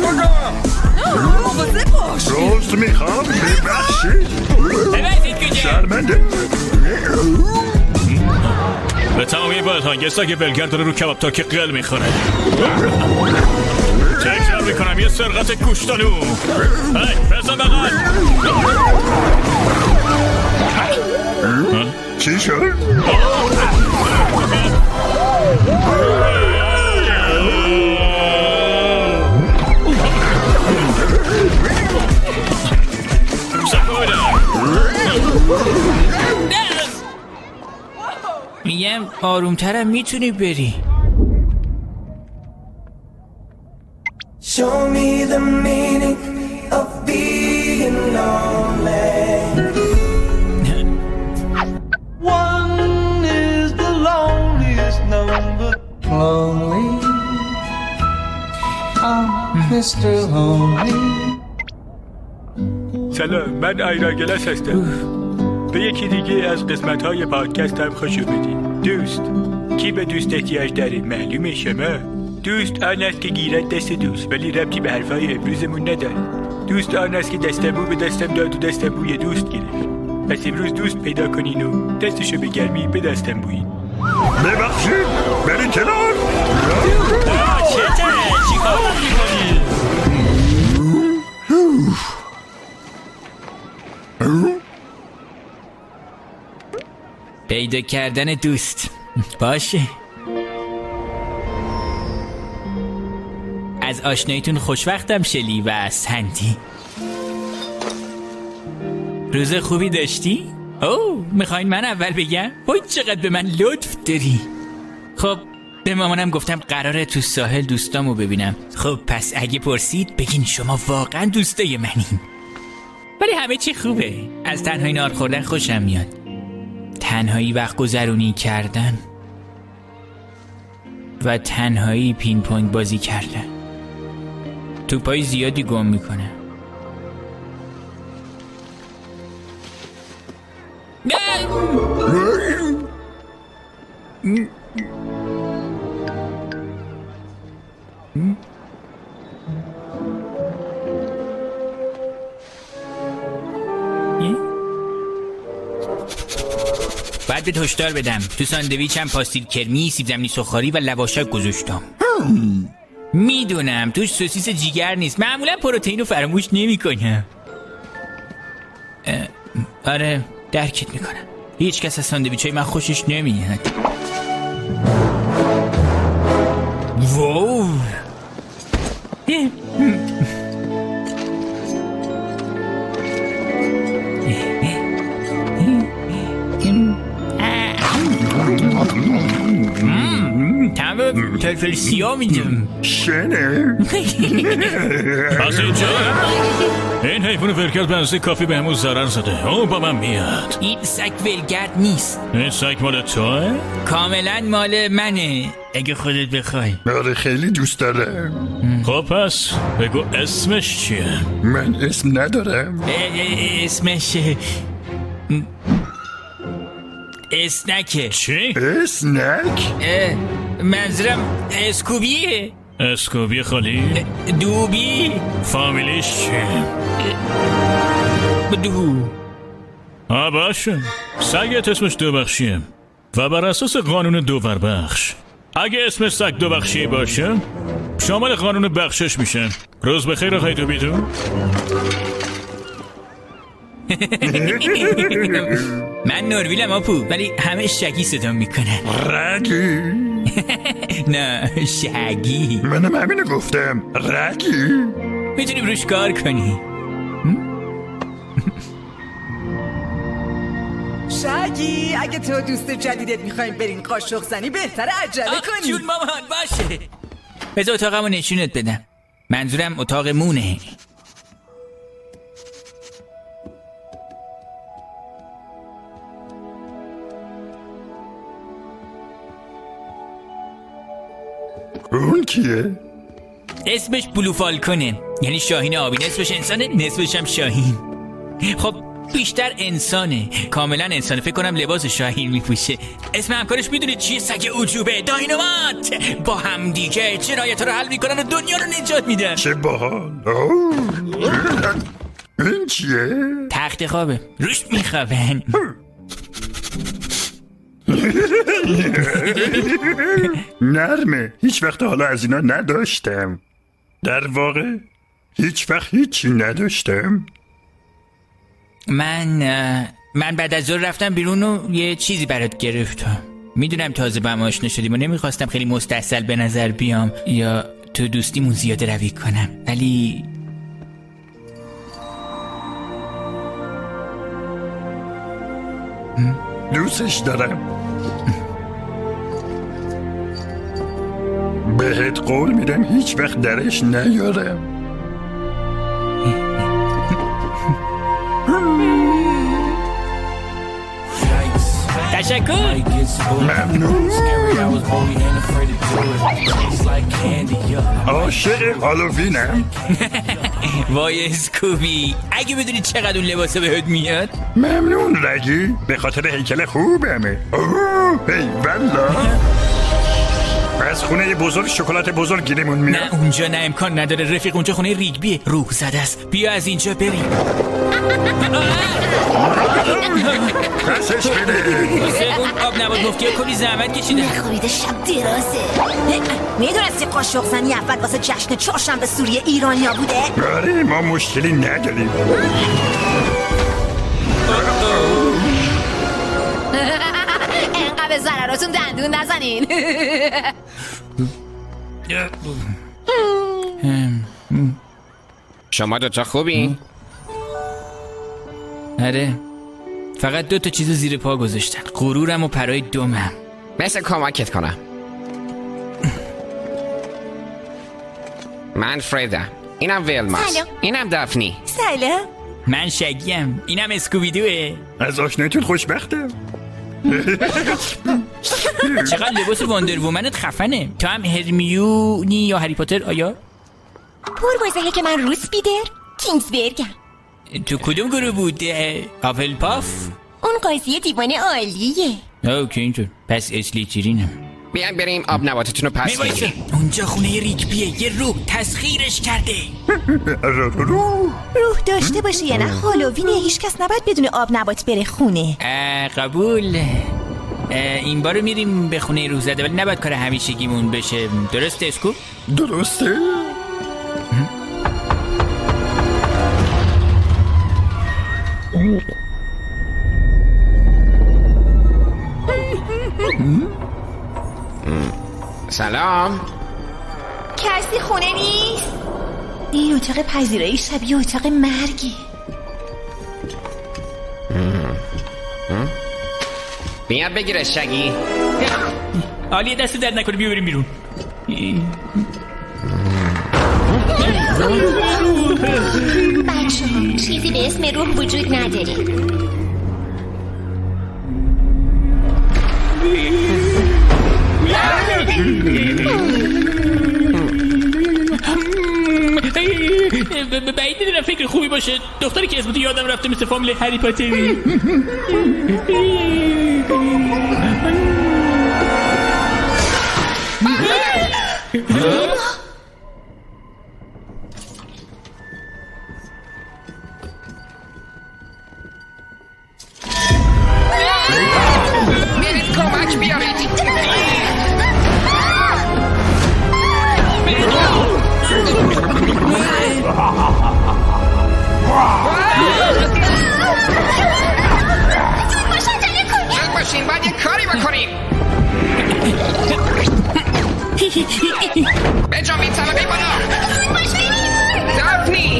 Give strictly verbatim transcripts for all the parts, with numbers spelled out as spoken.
مواظب باش. دوست میخوام ببخشید. ببخشید کجا؟ شرمنده. به تمامی بادهانگ سگ ولگر داره رو کباب ترکی قل میخوره. تکرار میکنم یه سرقت گوشتالو. هی بزن بغل. چی شد؟ میگم آرومترم میتونی بری. Show me the meaning of being lonely. One is the loneliest number. Lonely. I'm mister Lonely. سلام، من آیراگلاس هستم. به یکی دیگه از قسمت‌های پادکستم خوش اومدید. دوست، کی به دوست احتیاج داره؟ معلومه شما. دوست آن است که گیرد دست دوست، ولی ربطی به حرفای امروزمون نداره. دوست آن است که دستمو به دستم داد و دستم بوی دوست گرفت. پس امروز دوست پیدا کنین و دستشو به گرمی به دستم بویین. ببخشید، برین کنار. چته؟ چی کار میکنی؟ پیدا کردن دوست. باشه. از آشناییتون خوشوقتم شلی و سندی. روز خوبی داشتی؟ اوه میخواین من اول بگم؟ وای چقدر به من لطف داری. خب به مامانم گفتم قراره تو ساحل دوستامو ببینم. خب پس اگه پرسید بگین شما واقعا دوستای منین. ولی همه چی خوبه. از تنهایی نار خوردن خوشم میاد. تنهایی وقت گذرونی کردن و تنهایی پینگ پونگ بازی کردن توپای زیادی گم میکنه. باید به هشدار بدم تو ساندویچم پاستیل کرمی، سیب زمینی سوخاری و لواشک گذاشتم. میدونم توش سوسیس جیگر نیست. معمولا پروتئین رو فراموش نمی کنم. آره درکت میکنم. هیچ کس از ساندویچ های من خوشش نمیاد. واو تمام فلفل سیاه میدم. شنه از اینجا این حیوان ولگرد بنزه کافی به همون ضرر زده. او با من میاد. این سگ ولگرد نیست. این سگ مال توه؟ کاملا مال منه اگه خودت بخوای. آره خیلی دوست دارم. خب پس بگو اسمش چیه؟ من اسم ندارم. اسمش اسنکه. چی؟ اسنک؟ منظورم اسکوبیه. اسکوبی خالی؟ دوبی. فامیلیش چیه؟ دو. آه باشه سگت اسمش دو بخشیه و بر اساس قانون دوور بخش اگه اسمش سگ دو بخشی باشه شامل قانون بخشش میشه. روز بخیر آقای دوبیدو. من نورویلم آپو ولی همه شگی صدا میکنن. رگی؟ نه شگی. منم همینو گفتم. رگی؟ میتونیم روش کار کنی. شگی اگه تو دوست جدیدت میخوایم برین قاشق زنی بهتره عجله کنی. جون مامان باشه. بذار اتاقمو نشونت بدم. منظورم اتاق مونه. اون کیه؟ اسمش بلو فالکونه، یعنی شاهین آبی. نصفش انسانه نصفش هم شاهین. خب بیشتر انسانه، کاملا انسانه. فکر کنم لباس شاهین میپوشه. اسم همکارش میدونید چیه؟ سگ عجوبه، داینامات. با هم دیگه جنایت رو حل میکنن و دنیا رو نجات میدن. چه باحال. این چیه؟ تخت خوابه، روش میخوابن. نرمه، هیچ وقت حالا از اینا نداشتم. در واقع هیچ وقت هیچی نداشتم. من من بعد از ظهر رفتم بیرون و یه چیزی برات گرفتم. میدونم تازه با هم آشنا شدیم و نمیخواستم خیلی مستحصل به نظر بیام یا تو دوستیمون زیاده روی کنم، ولی دوستش دارم. بهت قول میدم هیچ وقت درش نیارم. تشکر. ممنون. عاشق هالووینم. وای اسکوبی، اگه بدونی چقدر اون لباسه بهت میاد. ممنون رگی، به خاطر هیکل خوبمه. اوه ای والا. از خونه بزرگ شکلات بزرگ گیرمون میاد. نه اونجا نه، امکان نداره رفیق، اونجا خونه ریگبیه، روح زده است. بیا از اینجا بریم. پسش بده. اون آب نبات مفتی ها کلی زحمت کشیده. نخوریده شب درازه. میدونستی قاشق زنی اول واسه جشن چهارشنبه سوری ایرانیا بوده؟ آره ما مشکلی نداریم. انقدر به ضرراتون دندون نزنین. شما دوتا خوبی؟ آره، فقط دو تا چیزو زیر پا گذاشتن، غرورم و پرای دومم. مثل کمکت کنم. من فریدم، اینم ویلماس، اینم دافنی. سلام. من شگیم، اینم اسکوبیدوه. از آشنایتون خوشبختم. چقدر لباس واندر وومنت خفنه. تو هم هرمیونی یا هری پاتر آیا؟ پروازه که من روس بیدر کینگزبرگم. تو کدوم گروه بود؟ آفل پاف؟ اون قاضی دیوانه عالیه. اوکی اینطور، پس اسلیترینم. بیان بریم آب نباتتون رو پس بگیریم. اونجا خونه ریگبیه، یه روح تسخیرش کرده. روح داشته باشه یا نه هالووینه، هیچ کس نباید بدون آب نبات بره خونه. قبول. این بارو میریم به خونه روح زده، ولی نباید کار همیشگیمون بشه. درسته اسکوب؟ درسته. سلام. کسی خونه نیست؟ این اتاق پذیرایی شبیه اتاق مرگی. بیا بگیره شگی. عالیه، دست درد نکنه، بیا بریم بیرون. بچه ها چیزی به اسم روح وجود نداره. بعید میدونم فکر خوبی باشه. دختری که اسمت یادم رفته مثل فامیل هری پاتری. برید کمک بیارید. زود باشین، باید یه کاری بکنیم. بنجامین طلبی بالا. دافنی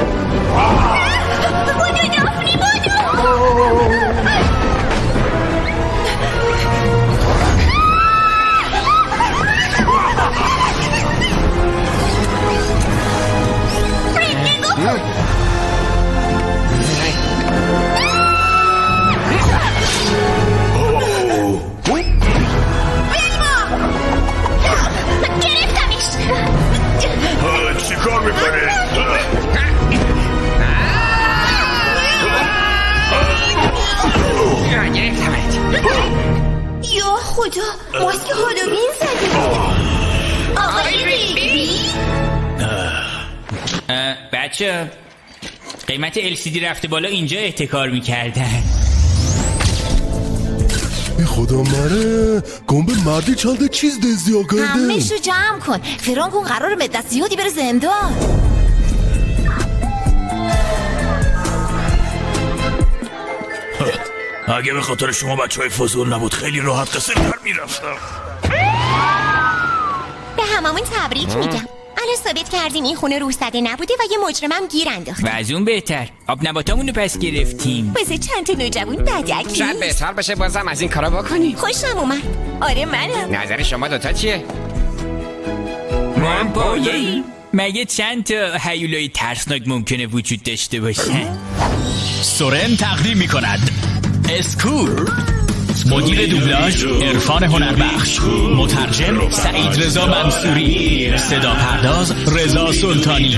بودو دافنی بودو. چی کار میکنه؟ گرفتمت. یا خدا، ماسک هالووین زدی. آقای ریگبی؟ بچه قیمت ال سی دی رفته بالا، اینجا احتکار میکردن. خدا مره گنبه مردی چالده چیز دزدیا کرده. همه‌شو جمع کن، فرانکون قرار مدت زیادی بره زندان. اگه به خاطر شما بچه های فضول نبود خیلی راحت قصر در میرفتم. به هممون تبریک میگم. الان ثابت کردیم این خونه روح زده نبوده و یه مجرمم گیر انداخت. و از اون بهتر آب نباتامونو پس گرفتیم. واسه چند تا نوجوان بدک شاید بهتر بشه بازم از این کارا بکنی. خوشم اومد. آره منم. نظر شما دوتا چیه؟ ما هم پایه‌ای. مگه چند تا هیولای ترسناک ممکنه وجود داشته باشه؟ سورن تقدیم میکند اسکول. مدیر دوبلاژ عرفان هنربخش، مترجم سعید رضا منصوری، صدا پرداز رضا سلطانی.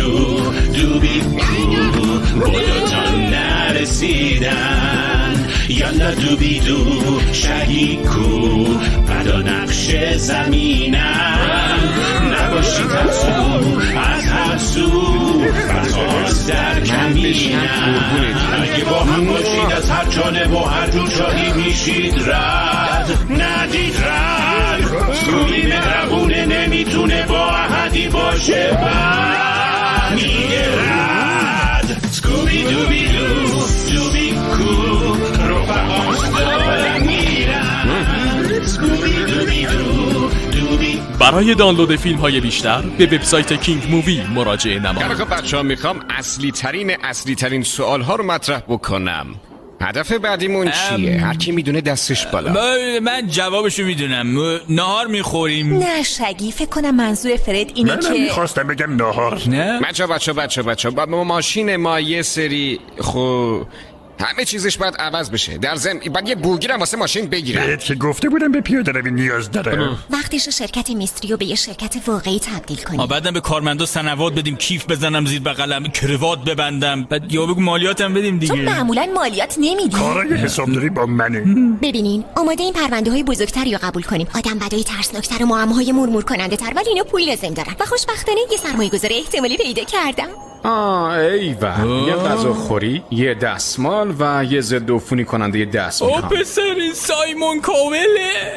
بودتان نرسیدن یالا دوبی دو شهیکو پدا نقش زمینن نباشی ترسو از هر سو برخواست در کمینن اگه با هم باشید از هر جانب و هر جور شاهی میشید رد ندید رد سوی مهربونه نمیتونه با احدی باشه بد میگه رد سکوبی دوبی دو دوبی کو رفقاش دارن میرن سکوبی دوبی دو دوبی. برای دانلود فیلم های بیشتر به وبسایت کینگ مووی مراجعه نمایید. خب بچه ها میخوام اصلی ترین اصلی ترین سوال ها رو مطرح بکنم. هدف بعدیمون چیه؟ هر کی میدونه دستش بالا. من جوابشو میدونم. نهار میخوریم. نه شگی، فکر کنم منظور فرد اینه که من میخواستم بگم نهار. نه بچه بچه بچه بچه با ماشین ما یه سری خو همه چیزش باید عوض بشه. در ضمن بعد یه بوگیرم واسه ماشین بگیرم. بهت که گفته بودم به پیاده روی نیاز داره. وقتش شرکت میستریو به یه شرکت واقعی تبدیل کنیم. بعدم به کارمندا سنوات بدیم، کیف بزنم زیر بغلم، کروات ببندم، بعد یا بگو مالیاتم بدیم دیگه. تو معمولا مالیات نمیدی. کارای حسابداری با منه. ببینین آماده این پرونده های بزرگتر یا قبول کنیم. آدم بدای ترسناکتر و معماهای مرمور کننده تر، ولی اینا پول لازم دارن و خوشبختانه یه سرمایه‌گذار احتمالی پیدا کردم. آه ایوه، یه غذاخوری، یه دستمال و یه ضد عفونی کننده دست میخوام. او پسر سایمون کاوله.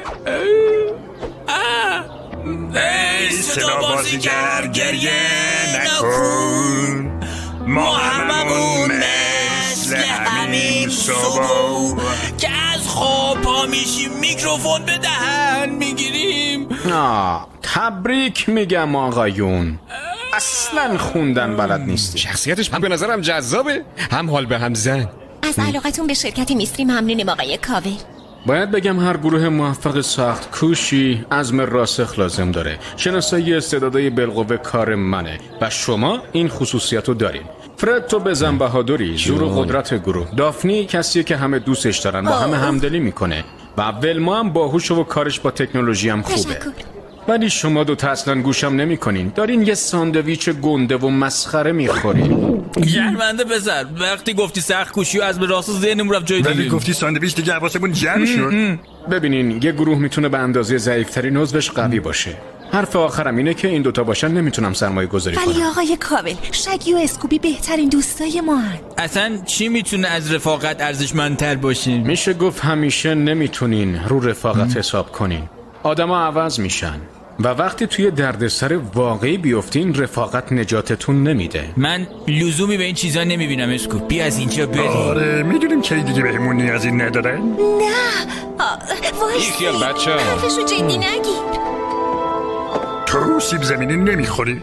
ای صدا بازیگر گریه نکن، ما هممون مثل همین صبح که از خواب پا میشیم میکروفون به دهن میگیریم. آه تبریک میگم آقایون، اصلا خوندن بلد نیستی. شخصیتش به نظرم جذابه، هم حال به هم زن. از علاقتون به شرکت میستری ممنونم آقای کاوه. باید بگم هر گروه موفق سخت کوشی عزم راسخ لازم داره. شناسایی استعدادهای بالقوه کار منه و شما این خصوصیتو دارین. فرد تو بزن بهادری، زور و قدرت گروه. دافنی کسیه که همه دوستش دارن، با همه همدلی میکنه و ولما هم باهوش و کارش با تکنولوژی هم خوبه. ولی شما دو تا اصلا گوشم نمی کنین، دارین یه ساندویچ گنده و مسخره میخورین. شرمنده پسر، وقتی گفتی سخت کوشی و از به راست ذهنم رفت جای دیگه. ولی گفتی ساندویچ دیگه حواسمون جمع شد. ببینین یه گروه میتونه به اندازه ضعیف‌ترین عضوش قوی باشه. حرف آخرم اینه که این دوتا باشن نمیتونم سرمایه گذاری کنم. ولی آقای کابل، شگی و اسکوبی بهترین دوستای ما هن. اصلا چی میتونه از رفاقت ارزشمندتر باشه؟ میشه گفت همیشه نمیتونین رو رفاقت حساب کنین. آدما عوض میشن و وقتی توی دردسر واقعی بیفتین رفاقت نجاتتون نمیده. من لزومی به این چیزا نمیبینم اسکوپ. بیا از اینجا بریم. آره میدونیم که دیگه بهمون نیازی نداره. نه وایسی، بچه حرفشو جدی نگیر. تو سیب زمینی نمیخوری؟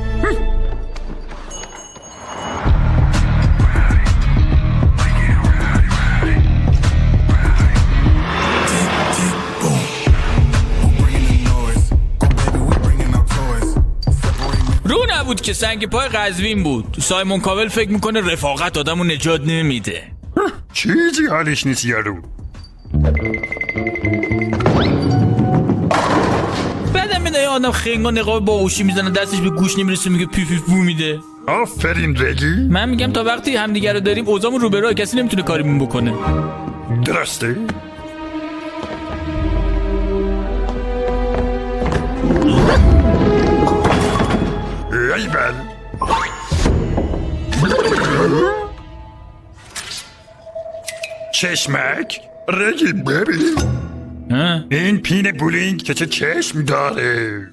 رو نبود که سنگ پای قزوین بود. سایمون کاول فکر میکنه رفاقت آدمو نجات نمیده. چیزی حالش نیست یارو. بعدم میده آدم خنگا نقاب باهوشی میزنه، دستش به گوش نمیرسه، میگه پی پی پو میده. آفرین رگی. من میگم تا وقتی همدیگه رو داریم اوضاعمون رو به راه، کسی نمیتونه کاریمون بکنه. درسته؟ ای بل چشمک رگی ببین این پین بولینگ که چه چشم داره.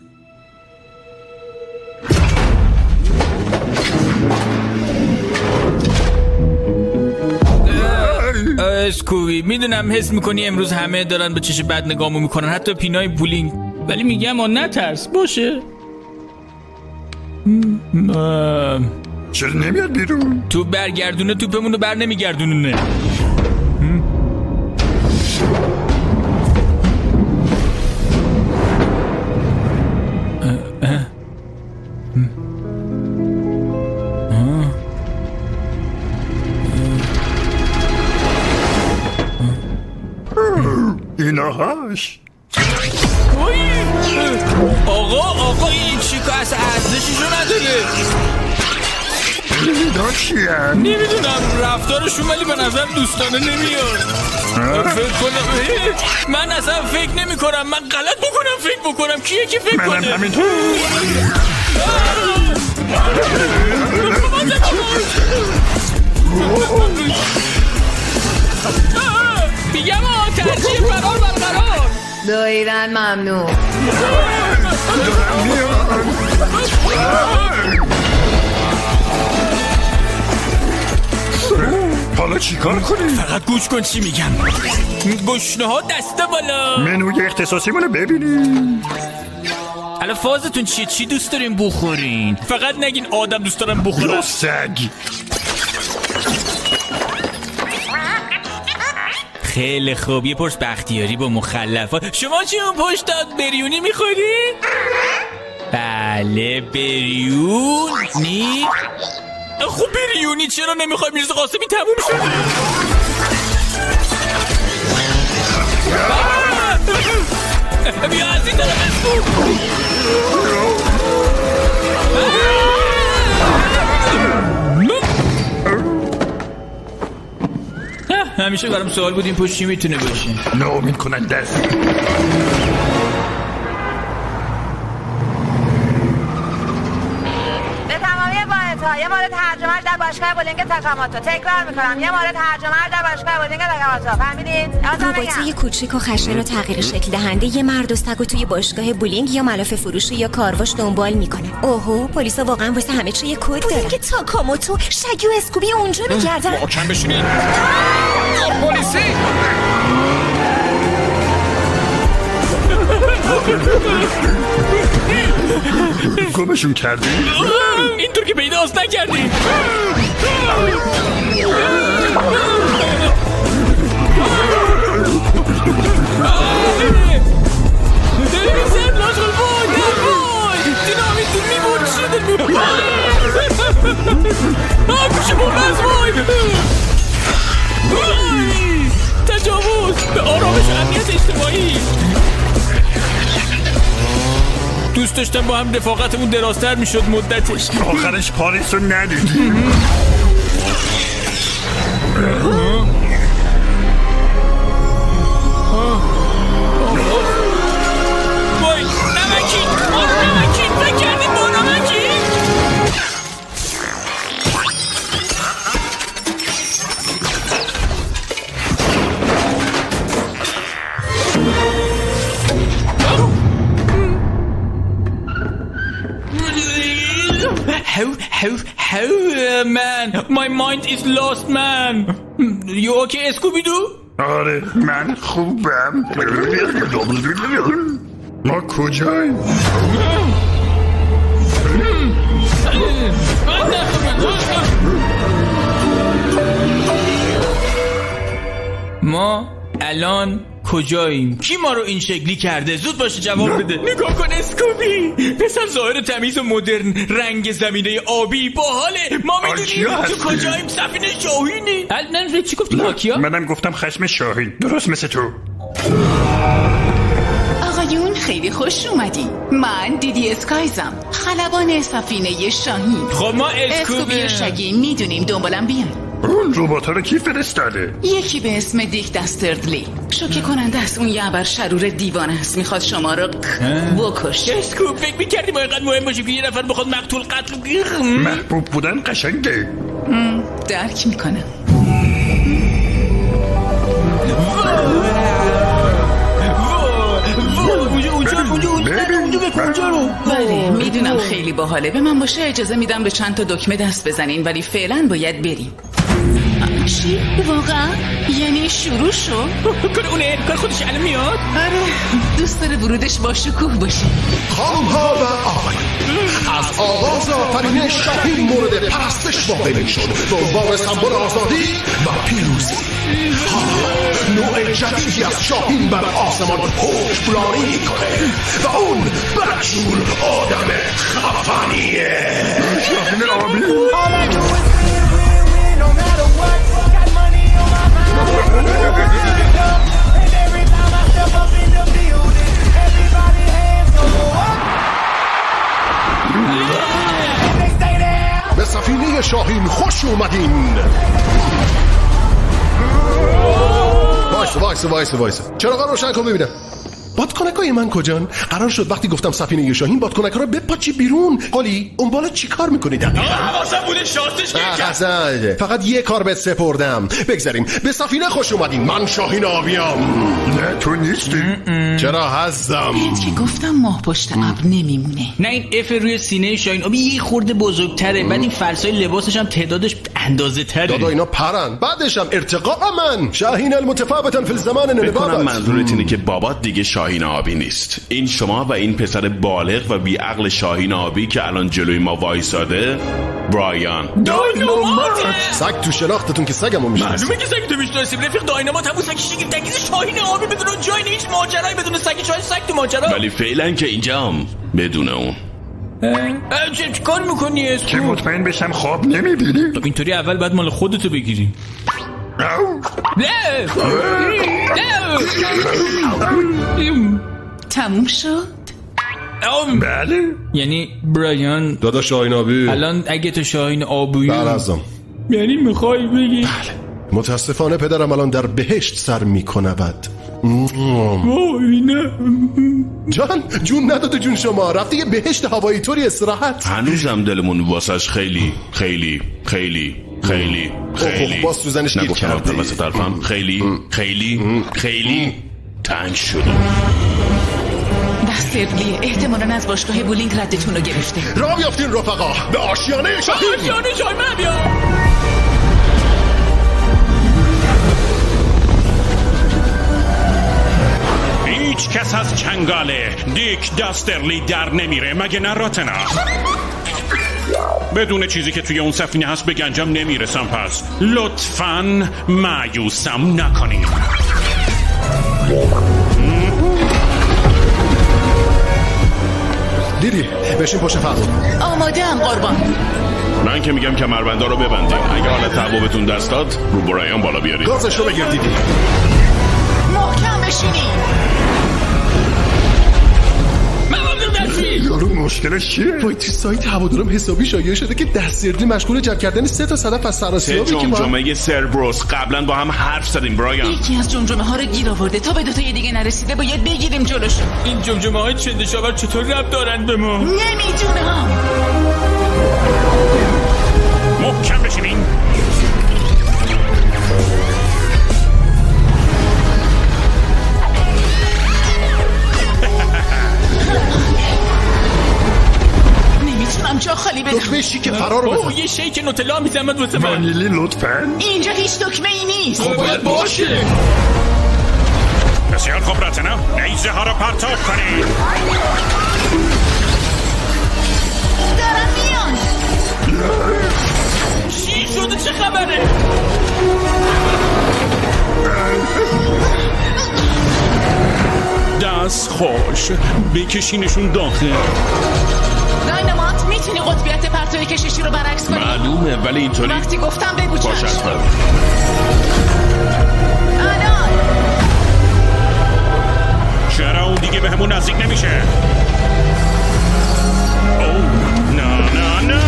اسکوبی میدونم حس میکنی امروز همه دارن به چش بد نگامو میکنن، حتی پینای بولینگ، ولی میگم آن نترس باشه. چرا نمیاد بیرون؟ تو برگردونه توپمونو بر نمیگردونه. ایناهاش آقا آقا این چیکار از ارزششو نداره. اینا چیه؟ نمیدونم رفتارشون ولی به نظر دوستانه نمیاد. فکر کنم من اصلا فکر نمی کنم، من غلط بکنم فکر بکنم کیه که فکر کنه. منم همینطور. میگم آه ترجیح فرار برقرار. دایرن ممنوع. دارم میان. حالا چی کار کنی؟ فقط گوش کن چی میگم. گشنه ها دسته بالا. منوی اختصاصی منو ببینی. الان فازتون چیه؟ چی دوست دارین بخورین؟ فقط نگین آدم دوست دارم بخورم. یا سگ. خیلی خوب، یه پرس بختیاری با مخلفات. شما چی اون پشت داد بریونی میخوری؟ بله بریونی. خب بریونی چرا نمیخوای؟ میرزا قاسمی تموم شده. بیا از این طرف اسکو. همیشه برام سوال بود این پشت چی میتونه باشه. ناامید کننده است. به تمامی باعثها یه مورد ترجمه در باشگاه بولینگ تاکاموتو. تکرار میکنم یه مورد ترجمه در باشگاه بولینگ تاکاموتو. فهمیدین؟ رباتای کوچیک و خشن و تغییر شکل دهنده یه مرد و سگو توی باشگاه بولینگ یا ملافه فروشی یا کارواش دنبال میکنه. اوهو پلیسا واقعا واسه همه چی یه کد دارن. بولینگ تاکاموتو شگی و اسکوبی اونجا میگردن. واکن بشینید. پلیسی. گمشون کردی؟ اینطور که پیداست نکردی. دلویزر لاشقل بای در بای دینامیت تو میبود شده آه کشه بومز بای تجاوز به آرامش و امنیت اجتماعی. دوست داشتم با هم رفاقتمون درازتر میشد مدتش. آخرش پاریس رو ندیدی. وای نمکی نمکی فکر کردیم با نمکی. How, how, how, uh, man, my mind is lost, man. You okay, Scooby-Doo? آره من خوبم. ما کجاییم؟ ما الان کجاییم؟ کی ما رو این شکلی کرده؟ زود باشه جواب بده. نگاه کن اسکوبی، پسر ظاهر تمیز و مدرن، رنگ زمینه آبی باحاله. ما میدونیم تو کجاییم. سفینه شاهینی. الان چی گفتی آکیا؟ منم گفتم خشم شاهین، درست مثل تو. آقایون خیلی خوش اومدی. من دیدی اسکایزم، خلبان سفینه شاهین. خب ما اسکوبی و شگی میدونیم دنبالم بیان. اون روباتا رو کی فرستاده؟ یکی به اسم دیک دستردلی، شوکه کننده است. اون یه ابر شرور دیوانه است، میخواد شما رو بکشه. اسکوب فکر میکردی ما اینقدر مهم باشیم که یه نفر بخواد مقتول قتل محبوب بودن قشنگه. درک میکنم. بله میدونم خیلی باحاله. به من باشه اجازه میدم به چند تا دکمه دست بزنین، ولی فعلا باید بریم. چی؟ واقعا؟ یعنی شروع شو؟ کار اونه؟ کار خودش الان میاد؟ آره دوست داره ورودش با شکوه باشه. خانم ها و آقایان، از آغاز آفرینش شاهین مورد پرستش واقع می شد به عنوان سمبل آزادی و پیروزی. نوع جدیدی از شاهین بر آسمان حکمرانی میکنه و اون بدجور آدم خفنیه. شاهین آبی به سفینه شاهین خوش اومدین. وایس وایس وایس وایس چراغا روشن کن ببینم. بادکنکای من کجان؟ قرار شد وقتی گفتم سفینه شاهین بادکنکا رو بپاچی بیرون. قلی اون بالا چی کار میکنی دقیقا؟ حواسم بوده شاستش کرد. فقط یه کار بهت سپردم. بگذاریم به سفینه خوش اومدین. من شاهین آبیم. نه تو نیستی. چرا هستم؟ بهت که گفتم ماه پشت ابر نمیمونه. نه این اف روی سینه شاهین آبی یه خورده بزرگتره. بعد این فرسای لباسش هم تعدادش اندازه تره. دادا اینا پرن. بعدش هم ارتقا من شاهین المتفاوتا فی الزمان نبابت. منظورت اینه که بابات دیگه شاهین آبی نیست. این شما و این پسر بالغ و بی عقل شاهین آبی که الان جلوی ما وایساده برایان داینامات. سگ تو شناختتون که سگمو میشناسید. معلومه که سگ تو میشناسیم رفیق. داینامات همون سگ شگیف تگیز شاهین آبی بدون جای هیچ ماجرایی بدون سگ شاهین سگ تو ماجرا. ولی فعلا که اینجام بدون اون. چه کار میکنی اسکو؟ که مطمئن بشم خواب نمیبینی؟ خب اینطوری اول بعد مال خودتو بگیری. نه تموم شد؟ بله. یعنی برایان دادا شاهین آبی الان اگه تو شاهین آبی برازم یعنی میخوای بگی؟ بله. متاسفانه پدرم الان در بهشت سر میکند. وای نه جان جون نداده جون شما. رفته یه بهشت هوایی طوری استراحت. هنوزم دلمون واسش خیلی خیلی خیلی خیلی خیلی باز تو زنش گیر کردی. واسه طرفم خیلی خیلی خیلی تنگ شده. دستردلیه احتمالاً از باشگاه بولینگ ردتون رو گرفته. راه بیافتین رفقا به آشیانه شاهین. آشیانه شاهین من بیا. هیچ کس از چنگاله دیک داسترلی در نمیره مگه نه راتنا؟ بدون چیزی که توی اون سفینه هست به گنجم نمیرسم. پس لطفاً مایوسم نکنین. دیدی بشین پشت فرمون. آماده ام قربان. من که میگم کمربندا رو ببندین. اگه حالت تعبوبتون دست داد رو برایان بالا بیارید. گازش رو بگیر دیدی. محکم بشینی. یارو مشکلش چیه؟ وای تو سایت هوادارم حسابی شایعه شده که دستردلی مشغول جمع کردن سه تا صدف از سراسیابی که جمجمه سربروس قبلا با هم حرف زدیم برایان. یکی از جمجمه ها رو گیر آورده تا به دوتای دیگه نرسیده باید بگیریم جلوشو. این جمجمه های چندشاور چطور ربط دارن به ما؟ نمیدونم. محکم بشینین. نمیتونم جا خالی بدم. دکمه شیک فرار رو بزن. یه شیک نوتلا میزمد واسه من. وانیلی لطفاً. اینجا هیچ دکمه ای نیست. خب باید باشه. بسیار خوب راتنا نیزه ها رو پرتاب کنید. دارم میان. چی شده چه خبره؟ دست خوش بکشینشون داخل. داینامات میتونی قطبیت پرتوی کششی رو برعکس کنی؟ معلومه ولی اینطوری وقتی گفتم بگو چشم. باشد الان چرا اون دیگه دیگه بهمون نزدیک نمیشه. اوه نه نه نه.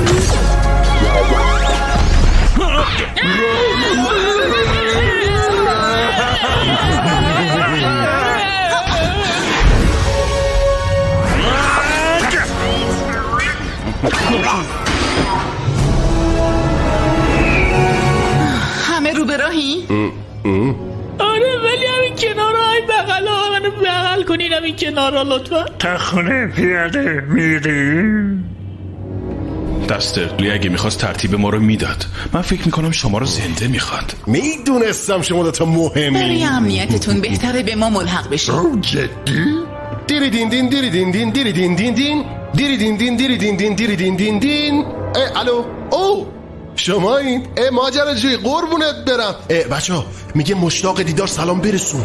همه رو به راهی؟ آره ولی همین کنار های بغل ها منو بغل کنین همین کنار ها لطفا. تا خونه پیاده میری؟ دسترلی اگه میخواست ترتیب ما رو میداد. من فکر میکنم شما رو زنده میخواد. میدونستم شما دوتا مهمی. برای امنیتتون بهتره به ما ملحق بشین. او جدی؟ دیری دین دین دیری دین دین دیری دین دین دین دیری دین دین دیری دین دین دیری دین دین دین. الو او شما این اه ماجراجویی قربونت برم. بچه ها میگه مشتاق دیدار سلام برسون.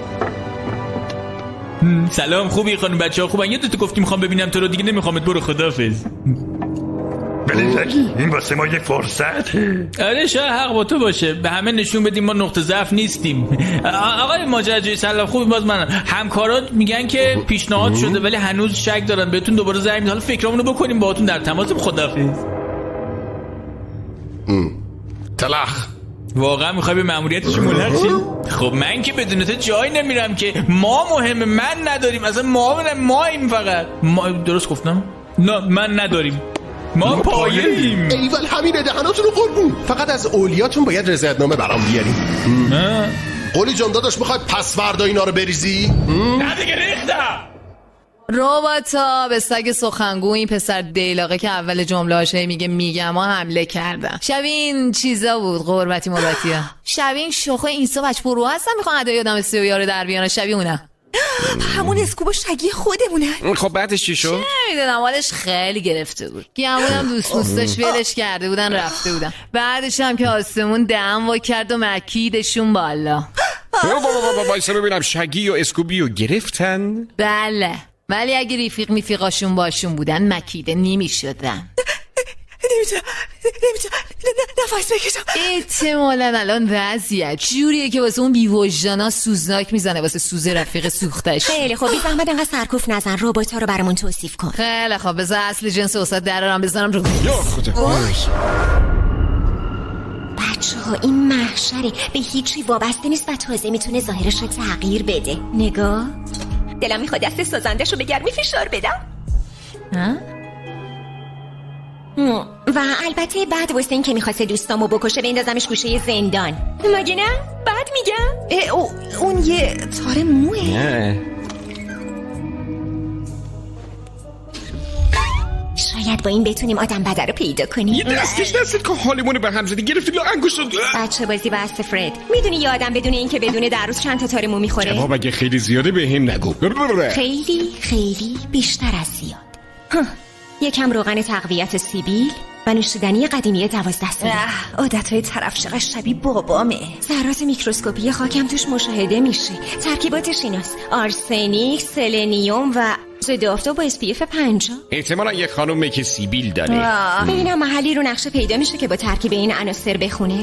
سلام خوبی خانم بچه ها خوبن؟ یادت گفتی میخوام ببینم تو رو دیگه نمیخوامت برو خداحافظ. ولی زگی این واسه ما یه فرصته. آره شاید حق با تو باشه به همه نشون بدیم ما نقطه ضعف نیستیم. آقای ماجراجویی سلام خوبی باز من همکارات میگن که پیشنهاد شده ولی هنوز شک دارن بهتون دوباره زنگ میزنن. حالا فکرامونو بکنیم باهاتون در تماسیم. خداحافظ. تلخ واقعا میخوای به مأموریتش ملحق شی؟ خب من که بدون تو جایی نمیرم که. ما مهمه من نداریم اصلا. ما ما این فقط ما درست گفتم؟ نه من نداریم. ما پایه ایم. ایول همینه دهناتون رو قربون. فقط از اولیاتون باید رضایتنامه برام بیاریم. نه قولی جان داداش میخوای پس فردا اینا رو بریزی؟ نه دیگه ریختم. رباتا به سگ سخنگو این پسر دیلاقه که اول جمله هاشه میگه میگم ها حمله کردم. شبیه این چیزا بود قربتی مبتی ها. شبیه این شوخه اینستا بچ برو هستن میخوان ادای آدم سیویا رو در بیانه. شبیه اونه همون اسکوب و شگی خودمونه. خب بعدش چی شد؟ چه میدونم حالش خیلی گرفته بود. گمونم دوست دوستش ولش کرده بودن رفته بودن. بعدش هم که آسمون دهن وا کرد و مکیدشون بالا. وایسا ببینم شگی و اسکوبی رو گرفتن؟ بله ولی اگه ریفیق میفیقاشون باشون بودن مکیده نمیشدن. نمیتونم نمیتونم نفس بکشم. احتمالاً الان وضعیت جوریه که واسه اون بی‌وجدانا سوزناک میزنه واسه سوز رفیق سوختش. خیلی خوب بی زحمت انقدر سرکوف نزن. ربات‌ها رو برامون توصیف کن. خیلی خوب بذار اصل جنس استاد درارم بزنم رو. یا خدا. بچه‌ها این محشره به هیچی وابسته نیست و تازه میتونه ظاهرش رو تغییر بده. نگاه دلم میخواد دست سازندش رو به گرمی فشار بدم. ها؟ و البته بعد واسه این که میخواسته دوستامو بکشه بندازمش گوشه زندان. مگه نه؟ بعد میگم او اون یه تار موه. نه شاید با این بتونیم آدم بده رو پیدا کنیم. یه دستش دستت که حالمون به هم زدی گرفتی لو انگوش شد. بچه بازی بسته فرد. میدونی یه آدم بدون این که بدونه در روز چند تا تار مو میخوره؟ جواب اگه خیلی زیاده به هم نگو. خیلی خیلی بیشتر از زیاد. یکم روغن تقویت سیبیل و نوشیدنی قدیمی دوازده ساله. عادتهای طرفشقش شبیه بابامه. ذرات میکروسکوپی خاکم توش مشاهده میشه. ترکیباتش ایناست: آرسنیک، سلنیوم و ضد آفتاب با اس پی اف پنجاه. احتمالاً یه خانومه که سیبیل داره. ببینم محلی رو نقشه پیدا میشه که با ترکیب این عناصر بخونه.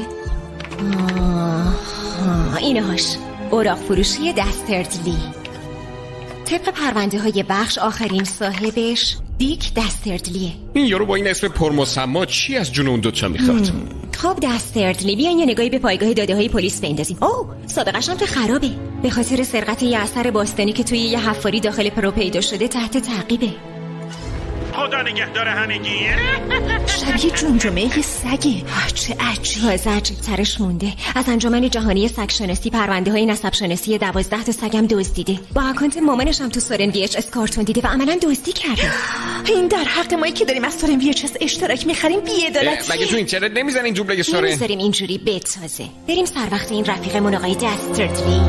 اینهاش اوراق فروشی دستردلی. طبق پرونده های بخش آخرین صاحبش دیک دستردلیه. این یارو با این اسم پرمسما چی از جون اون دوتا میخواد؟ خب دستردلی بیاین یه نگاهی به پایگاه داده های پلیس بندازیم. اوه سابقش هم که خرابه. به خاطر سرقت یه اثر باستانی که توی یه حفاری داخل پرو پیدا شده تحت تعقیبه. خدا نگهدار همگی. شبیه جمجمه یه سگه. چه عجیب. تازه عجیب ترش مونده. از انجمن جهانی سگ شناسی پرونده های نسب شناسی دوازده تا سگم دزدیده. با اکانت مامانش هم تو سورن وی اچ اس کارتون دیده و عملا دزدی کرده. این در حق مایی که داریم از سورن وی اچ اس اشتراک میخریم بی‌عدالتی. مگه تو اینترنت نمیزنین دوبله سورن؟ نمیذاریم اینجوری بتازه. بریم سر وقت این رفیقمون آقای دستردلی.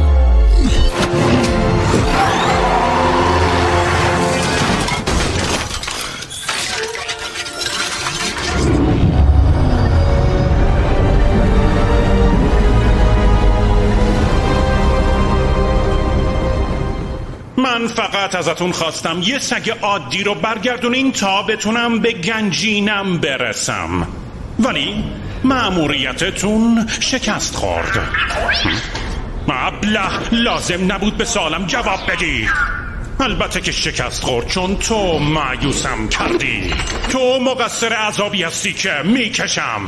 من فقط ازتون خواستم یه سگ عادی رو برگردونین تا بتونم به گنجینم برسم، ولی مأموریتتون شکست خورد. ابله لازم نبود به سوالم جواب بدی. البته که شکست خورد، چون تو مایوسم کردی. تو مقصر عذابی هستی که میکشم.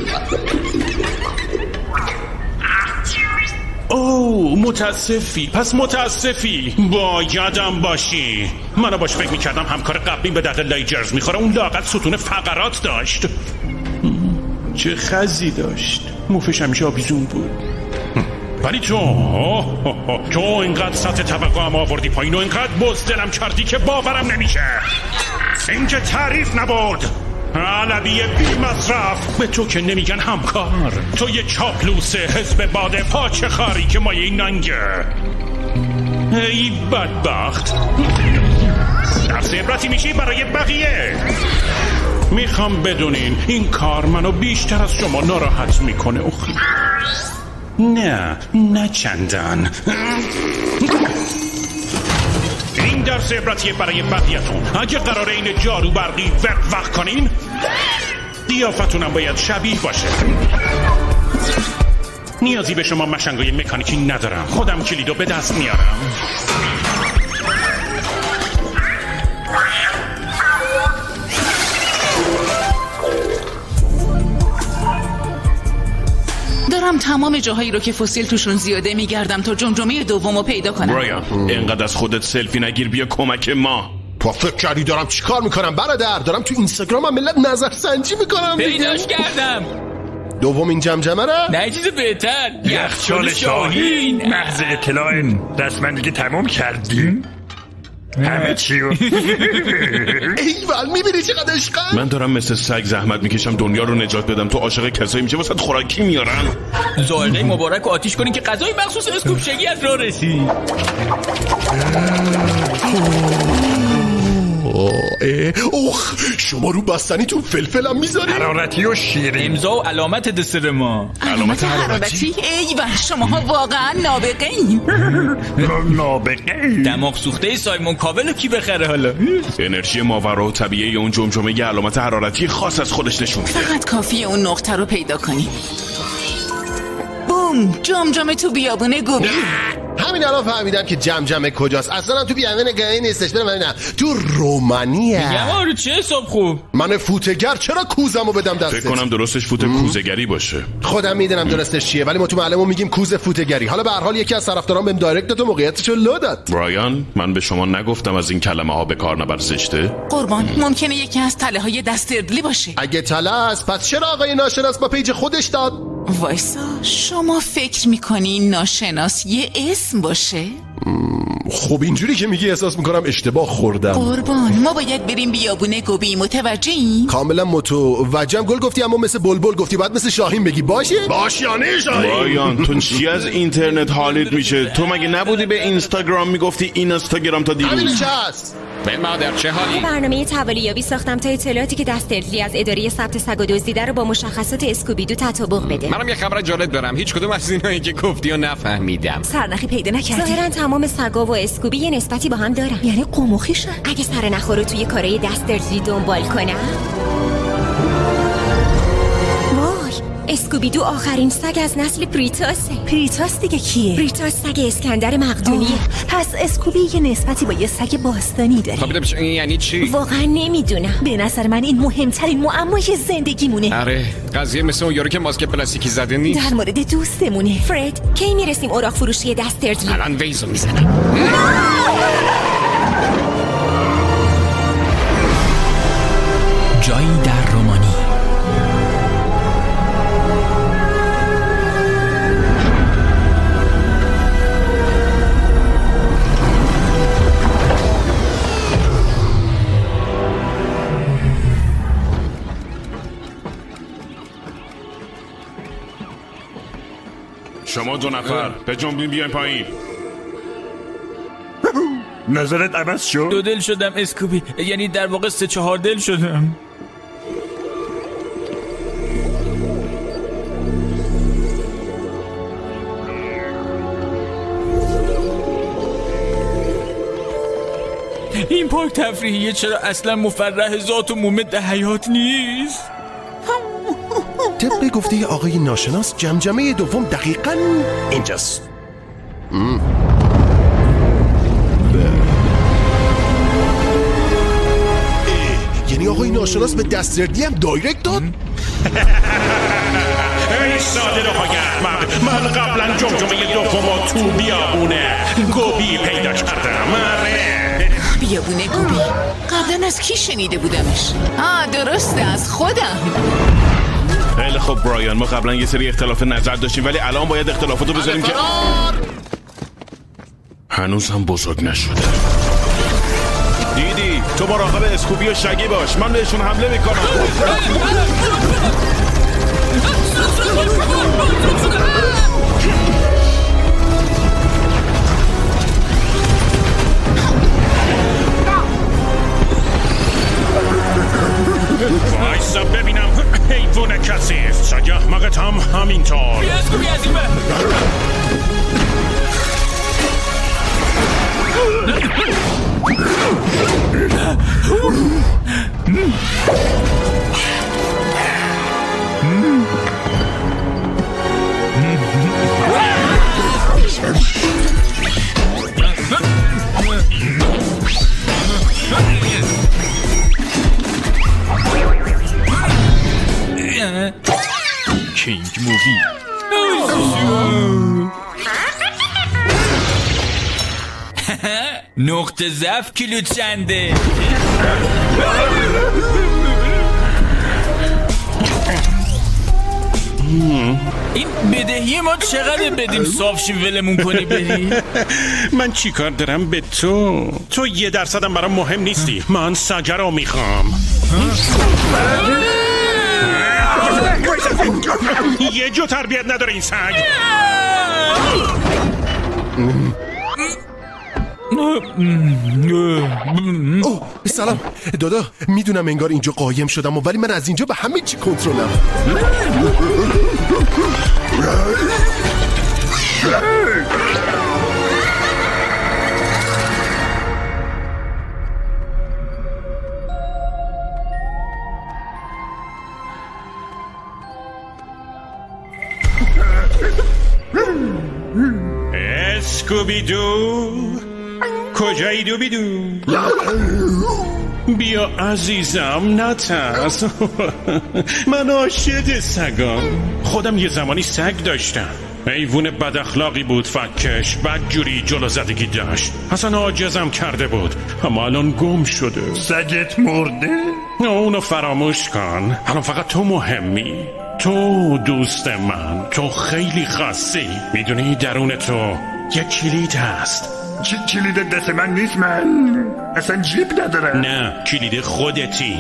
اوه متاسفی، پس متاسفی. بایدم باشی. منو باش فکر میکردم همکار قبلی به درد لایجرز میخوره. اون لاغت ستون فقرات داشت. چه خزی داشت. موفش همیشه آویزون بود. ولی تو تو اینقدر سطح توقع هم آوردی پایین و اینقدر بزدلم کردی که باورم نمیشه. این که تعریف نبود. علبی بی مصرف. به تو که نمیگن همکار. تو یه چاپلوس حزب باده پاچه خاری که مایه ننگه. ای بدبخت. درس عبرتی میشی برای بقیه. میخوام بدونین این کار منو بیشتر از شما ناراحت میکنه. اخ نه نه چندان. این درس عبرتیه برای بقیه‌تون. اگه قراره این جارو برقی وق وق کنین، قیافتونم باید شبیه باشه. نیازی به شما مشنگای مکانیکی ندارم. خودم کلیدو به دست میارم. دارم تمام جاهایی رو که فسیل توشون زیاده میگردم تا جمجمه دومو پیدا کنم. برایان اینقدر از خودت سلفی نگیر، بیا کمک ما. تو فکر کردی دارم چیکار میکنم برادر؟ دارم تو اینستاگرامم ملت نظر سنجی میکنم. پیداش کردم. دوم این جمجمه را؟ نه چیز بهتر. یخچال شاهین. محض اطلاع رسما دیگه تمام کردیم. همه چیو. ایول میبینی چقدر عشقم. من دارم مثل سگ زحمت میکشم دنیا رو نجات بدم، تو عاشق کسایی میشه واسه خوراکی میارن. زائقه مبارک رو آتیش کنین که غذای مخصوص اسکوپ شگی از راه رسید. اوخ شما رو بستنیتون فلفل هم میذارید؟ حرارتی و شیرین. امضا و علامت دسر ما. علامت حرارتی؟ ایوه شماها واقعا نابغه‌این. نابغه. دماغ سوخته سایمون کاول کی بخره حالا؟ انرژی ماورا و طبیعی اون جمجمه یه علامت حرارتی خاص از خودش نشون میده. فقط کافیه اون نقطه رو پیدا کنی. بوم جمجمه تو بیابونه گوبی. همین الان فهمیدم که جمجمه کجاست. اصلا تو بیابون نگاهی نیستش. برم نه تو رومانیه. میگم آره چه حساب خوب. من فوتگر چرا کوزمو بدم دستت؟ فکر کنم درستش فوت کوزگری باشه. خودم میدونم درستش چیه ولی ما تو معلمو میگیم کوز فوتگری. حالا به هر حال یکی از طرفداران بهم دایرکت داد و موقعیتشو لو داد. برایان من به شما نگفتم از این کلمه ها به کار نبر زشته؟ قربان ممکنه یکی از تله های دست اردلی باشه. اگه تله است پس چرا آقای ناشناس با پیج خودش داد؟ وایسا شما فکر میکنی ناشناس یه اسم باشه؟ خب اینجوری که میگی احساس میکنم اشتباه خوردم. قربان ما باید بریم بیابونه گوبی. متوجهی؟ کاملا متوجهم. گل گفتی اما مثل بلبل گفتی باید مثل شاهین بگی. باشه باش یعنی شاهین. برایان تو چی از اینترنت حالت میشه؟ تو مگه نبودی به اینستاگرام میگفتی این اینستاگرام تا دیروز؟ همین چه هست؟ به مادر چه حالی؟ برنامه توالیابی ساختم تا اطلاعاتی که دست اردلی از اداره ثبت سگ و دزدیده رو با مشخصات اسکوبیدو تطابق بده. منم یه خبر جالب دارم. هیچ کدوم از اینایی که گفتی و نفهمیدم. سرنخی پیدا نکردی؟ ظاهرا تمام سگا و اسکوبی یه نسبتی با هم دارن. یعنی قوم و خویشن؟ اگه سر نخورو توی کارهای دست اردلی دنبال کنم. اسکوبیدو آخرین سگ از نسل پریتاسه. پریتاس دیگه کیه؟ پریتاس سگ اسکندر مقدونیه. پس اسکوبی یه نسبتی با یه سگ باستانی داره. خب این یعنی چی؟ واقعا نمیدونم. به نظر من این مهمترین معمای زندگیمونه. آره قضیه مثل اون یارو که ماسک پلاستیکی زده نیست. در مورد دوستمونه. فرد کی میرسیم اوراق فروشی دست اردلی؟ الان ویزو میزنم. جایی در رومانی. شما دو نفر به جنبین بیاین پایین. نظرت عوض شد؟ دو دل شدم اسکوبی. یعنی در واقع سه چهار دل شدم. این پارک تفریحیه چرا اصلا مفرح ذات و مومد حیات نیست؟ طبق گفته آقای ناشناس جمجمه دوم دقیقاً اینجاست. ناشناس به دستردی هم دایرکت داد؟ ای ساده رفاقت، من قبلا جمجمه دوم تو بیابونه گوبی پیدا کردم. بیابونه گوبی قبلا از کی شنیده بودمش؟ آه درسته، از خودم. خیلی خب برایان، ما قبلا یه سری اختلاف نظر داشتیم ولی الان باید اختلافاتو بذاریم که هنوز هم بزرگ نشده. دیدی تو مراقب اسکوبی و شگی باش، من بهشون حمله میکنم. وایسا ببینم حیوان کثیف. سگه احمقت هم همینطور. بیا اسکوبی از این بر. کینگ مووی. نقطه ضعف کیلو چنده؟ این بدهی ما چقدر بدیم صاف شی ولمون کنی بری؟ من چی کار دارم به تو؟ تو یه درصدم برام مهم نیستی. من سگه رو میخوام. یه جو تربیت نداره این سگ. اوه سلام دادا، میدونم انگار اینجا قایم شدم ولی من از اینجا به همه چی کنترلم. اسکوبی دو کجایی دو بیدو؟ بیا عزیزم نترس. من عاشق سگم. خودم یه زمانی سگ داشتم. حیوان بد اخلاقی بود، فکش بدجوری جلو زدگی داشت، اصلا عاجزم کرده بود، اما الان گم شده. سگت مرده؟ اونو فراموش کن، الان فقط تو مهمی. تو دوست من، تو خیلی خاصی. میدونی درون تو یک کلید هست. چی کلید دست من نیست؟ من اصلا جیب ندارم. نه کلید خودتی.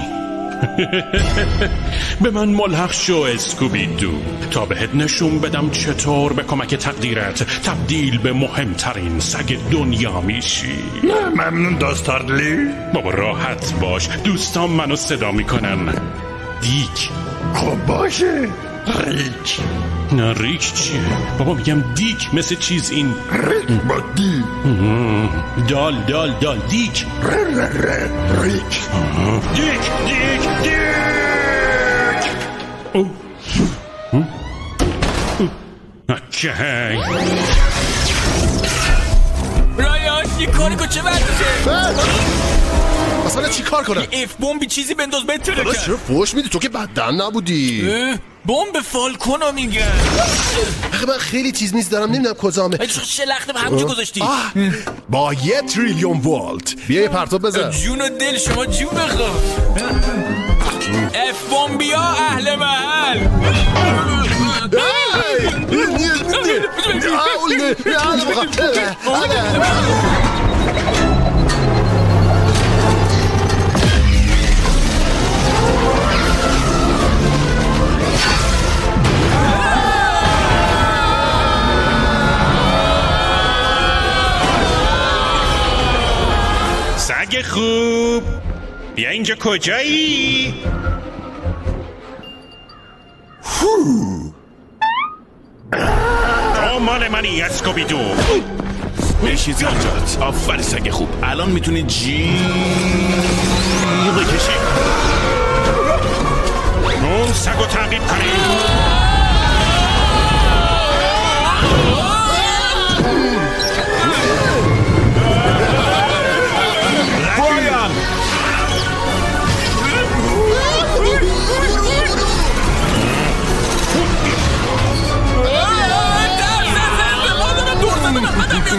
به من ملحق شو اسکوبی دو تا بهت نشون بدم چطور به کمک تقدیرت تبدیل به مهمترین سگ دنیا میشی. نه ممنون داستارلی. بابا راحت باش، دوستان منو صدا میکنن دیک. خب باشه ریک. نه ریک چیه؟ بابا میگم دیک، مثل چیز این ریک با دی. دال دال دال دیک. ر ر ر ریک. دیک دیک دیک. او اوکی. رایان یه کاری که چه وقتشه؟ اصلا چی کار کنم؟ اف بمبی چیزی بنداز به تو داداش چرا فوش میدی؟ تو که بدن نبودی. بمب فالکونو میگن. آخه من خیلی چیز نیست دارم، نمیدونم کجامه. چه شلخته به همونجا گذاشتی؟ با یه تریلیون والت بیا یه پرتاب بزن. جون و دل شما جون بخواه. اف بمبیا اهل محل. سگ خوب بیا اینجا. کجایی؟ تو مال منی اسکوبی دو. بشی زنجات. آفر سگ خوب، الان میتونی جیغ بکشی. اون سگو تعقیب کنی.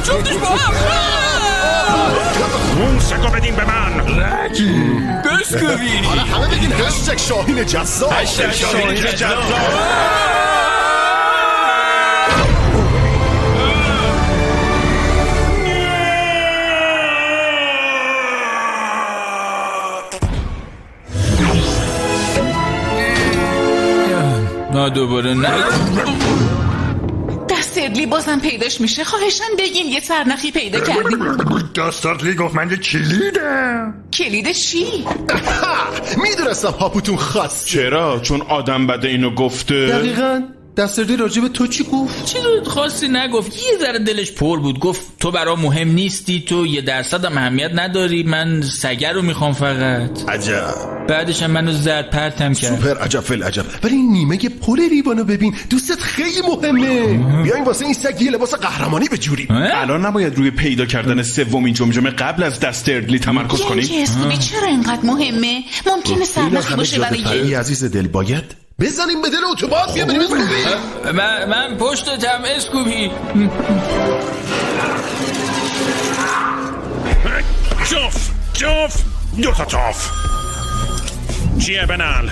جفتش با هم. اون سگو بدین به من. اسکوبی. حالا همه بگین هشتگ شاهین جذاب. هشتگ شاهین جذاب. نه دوباره نه. دستردلی بازم پیداش میشه. خواهشن بگین یه سرنخی پیدا کردیم. دستردلی گفت من یه کلیدم. کلید چی؟ میدونستم هاپوتون خاص. چرا؟ چون آدم بده اینو گفته؟ دقیقاً. دستردلی راجب تو چی گفت؟ چیز خاصی نگفت. یه ذره دلش پر بود. گفت تو برا مهم نیستی، تو یه درصد هم اهمیت نداری، من سگر رو میخوام فقط. عجب. بعدش هم منو زرد پرتم کرد. سوپر عجب فل عجب. ولی این نیمه پل ریوانو ببین، دوستت خیلی مهمه. بیاین واسه این سگ یه لباس قهرمانی بجوریم. الان نباید روی پیدا کردن سومین جمجمه قبل از دستردلی تمرکز کنیم؟ یعنی اسکوبی چرا اینقدر مهمه؟ ممکنه سرنخی باشه برای یه عزیز دل باید بزنیم به دل اتوبان. بیا بریم اسکوبی. من من پشتتم اسکوبی. جوف جوف دو تا توف. چیه بنال؟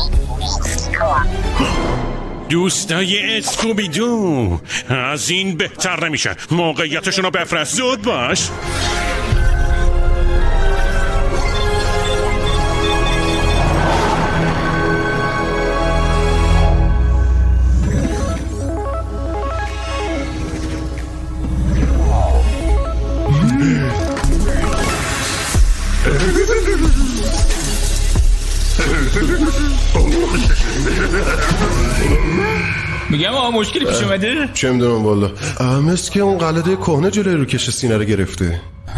دوستای اسکوبی دو، از این بهتر نمیشه. موقعیتشون رو بفرست. زود باش. میگم آقا مشکلی پیش اومده؟ چه میدونم والا. مثل که اون قلده کهنه جلوی روکش سینه رو گرفته.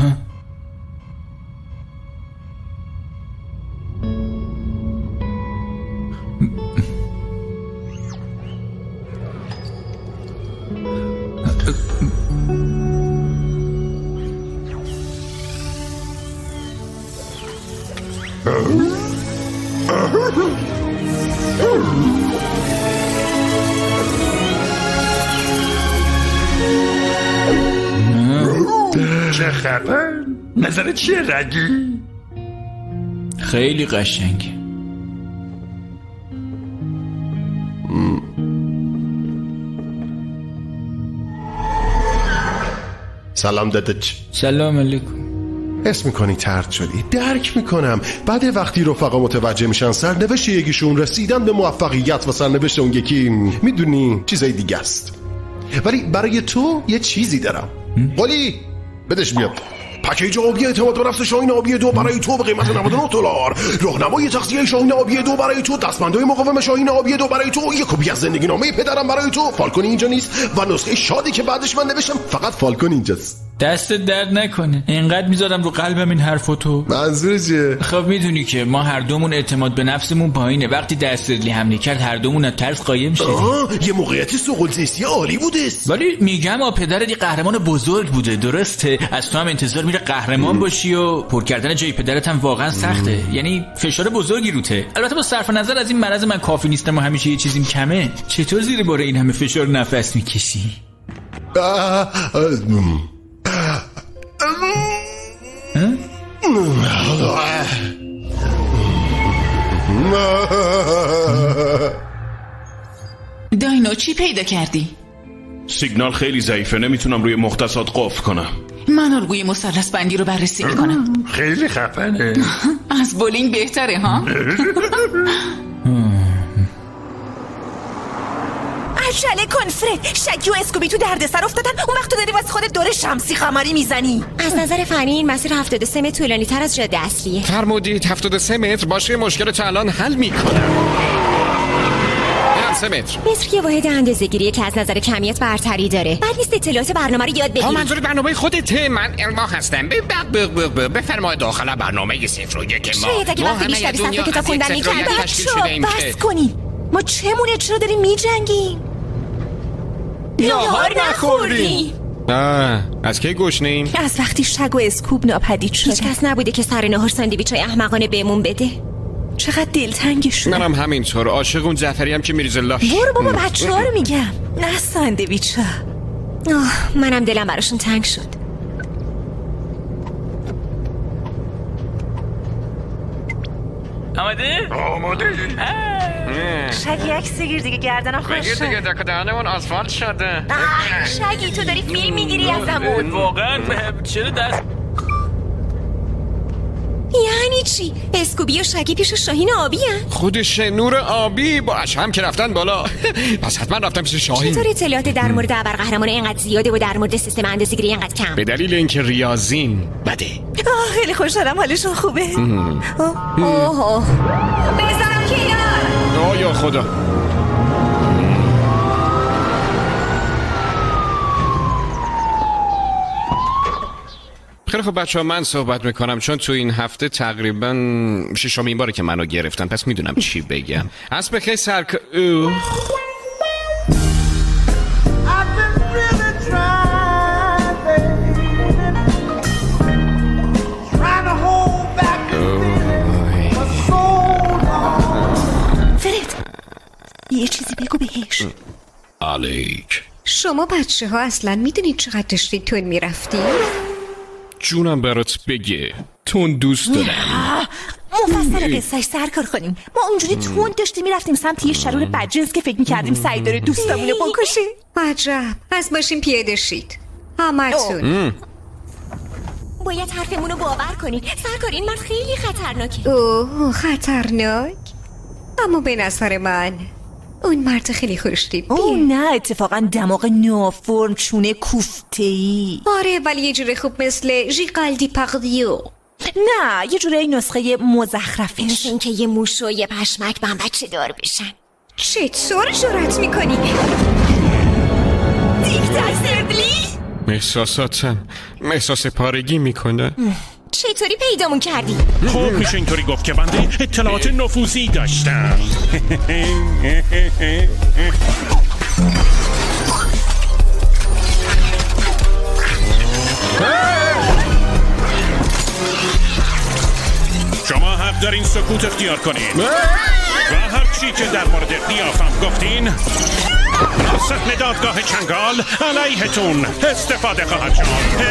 چه خبر؟ نظر چیه رگی؟ خیلی قشنگه. سلام داداش. سلام علیکم. حس میکنی طرد شدی. درک میکنم. بعد وقتی رفقا متوجه میشن سرنوشت یکیشون رسیدن به موفقیت و سرنوشت اون یکی میدونی چیزای دیگه است. ولی برای تو یه چیزی دارم. قولی بدش بیاد. پکیج آبی اعتماد به نفس شاهین آبی دو برای تو به قیمت نود و نه دلار. راهنمای تغذیه شاهین آبی دو برای تو. دستبندهای مقاوم شاهین آبی دو برای تو. یک کپی از زندگی نامه پدرم برای تو. فالکونی اینجا نیست و نسخه شادی که بعدش من نوشتم فقط فالکون اینجاست. دست درد نکنه. اینقدر میذارم رو قلبم این حرفو تو. منظور چیه؟ خب میدونی که ما هر دومون اعتماد به نفسمون پایینه. وقتی دستردلی حمله کرد هر دومون از ترس قایم شدیم. یه موقعیتی سوق‌الزیستی عالی بوده. ولی میگم آ پدرت یه قهرمان بزرگ بوده. درسته از تو هم انتظار میره قهرمان باشی و پر کردن جای پدرت هم واقعا سخته. یعنی فشار بزرگی روته. البته با صرف نظر از این مرض من کافی نیستم و همیشه یه چیزیم کمه. چطور زیر بار این همه فشار نفس میکشی؟ داینو چی پیدا کردی؟ سیگنال خیلی ضعیفه، نمیتونم روی مختصات قفل کنم. من الگوی مثلث بندی رو بررسی میکنم. خیلی خفنه. از بولینگ بهتره ها؟ عجله کن فرد. شکی و اسکوبی تو دردسر افتادن. اون وقت تو داری واسه خودت دور شمسی قمری میزنی. از نظر فنی این مسیر هفتاد و سه متر طولانی تر از جاده اصلیه. فرمودید هفتاد و سه متر باشه. مشکل تو الان حل میکنم. سه متر متر یه واحد اندازه‌گیریه که از نظر کمیت برتری داره. بعد نیست اطلاعات برنامه رو یاد بگیری. ها منظور برنامه خودته. من علما هستم. بفرمایید داخل برنامه صفر و یک ما. شاید اگه وقتی بیشتری صفحه کتاب خوندن می‌کردی بچه‌ها بس کنین. ما چمونه چرا داریم می‌جنگیم؟ نهار نخوردیم. آه از کی گشنه‌ایم؟ از وقتی شگ و اسکوب ناپدید شدن. هیچ کس نبوده که سر نهار ساندویچای احمقانه بهمون بده. چقدر دلتنگ شد. منم همینطور. عاشق اون جعفری هم که میریزه لاش. برو بابا بچه‌ها رو میگم. نه ساندویچا. آه منم دلم براشون تنگ شد. آماده؟ آماده. شگی یک سیگیر دیگه گردنم خوش بگیر دیگه دکه دهنمون آسفالت شده. شگی تو داری فیلم میگیری ازمون. واقعا چرا دست یعنی چی؟ اسکوبی و شگی پیش شاهین آبی هن؟ خودش نور آبی با هم که رفتن بالا. پس حتما رفتن پیش شاهین. چطور اطلاعات در مورد ابرقهرمان اینقدر زیاده و در مورد سیستم اندازه‌گیری اینقدر کم؟ به دلیل اینکه ریاضین بده. آه خیلی خوشحالم حالشون خوبه. اوه اوه بزن کنار. آه یا خدا. خیلی خب بچه ها من صحبت میکنم چون تو این هفته تقریبا ششمین باره که منو گرفتن پس میدونم چی بگم. اسب خیلی سرک اوه فرید یه چیزی بگو بهش. علیک شما بچه ها اصلا میدونید چقدر داشتید تون میرفتی؟ جونم برات بگه تون دوست دارم. مفصل قصهش سرکار خانیم. ما اونجوری تون داشتیم میرفتیم سمت یه شرور بدجنس که فکر میکردیم سعی داره دوستامونو بکشه. عجب از ماشین پیاده شید همتون. باید حرفمونو باور کنید. سرکار این مرد خیلی خطرناکه. اوه خطرناک؟ اما به نظر من اون مرد خیلی خوشتیپیه. اوه نه اتفاقا دماغ نافرم چونه کوفته‌ای. آره ولی یه جوره خوب مثل ژیقالدی پاقدیو. نه یه جوره نسخه مزخرفش. مثل اینکه یه موش و یه پشمک با هم بچه دار بشن. چطور جرأت میکنی؟ دیکتر سربلی احساساتم احساس پارگی میکنه. چطوری پیدامون کردی؟ خب میشه اینطوری گفت که بنده اطلاعات نفوذی داشتم. شما حق دارین سکوت اختیار کنین و هر چی که در مورد قیافم گفتین صحن دادگاه چنگال علیهتون استفاده خواهد شد.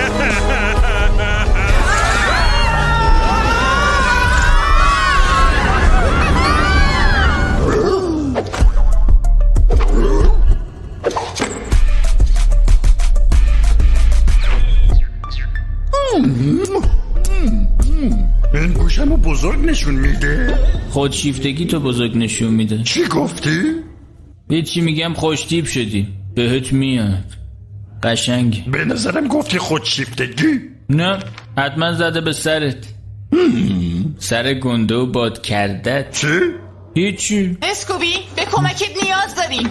این گوشمو بزرگ نشون میده. خودشیفتگی تو بزرگ نشون میده. چی گفتی؟ به چی میگم خوشتیپ شدی بهت میاد قشنگ. به نظرم گفتی خودشیفتگی. نه حتما زده به سرت. سر گنده و باد کردت. چی؟ هیچی. اسکوبی به کمکت نیاز داریم.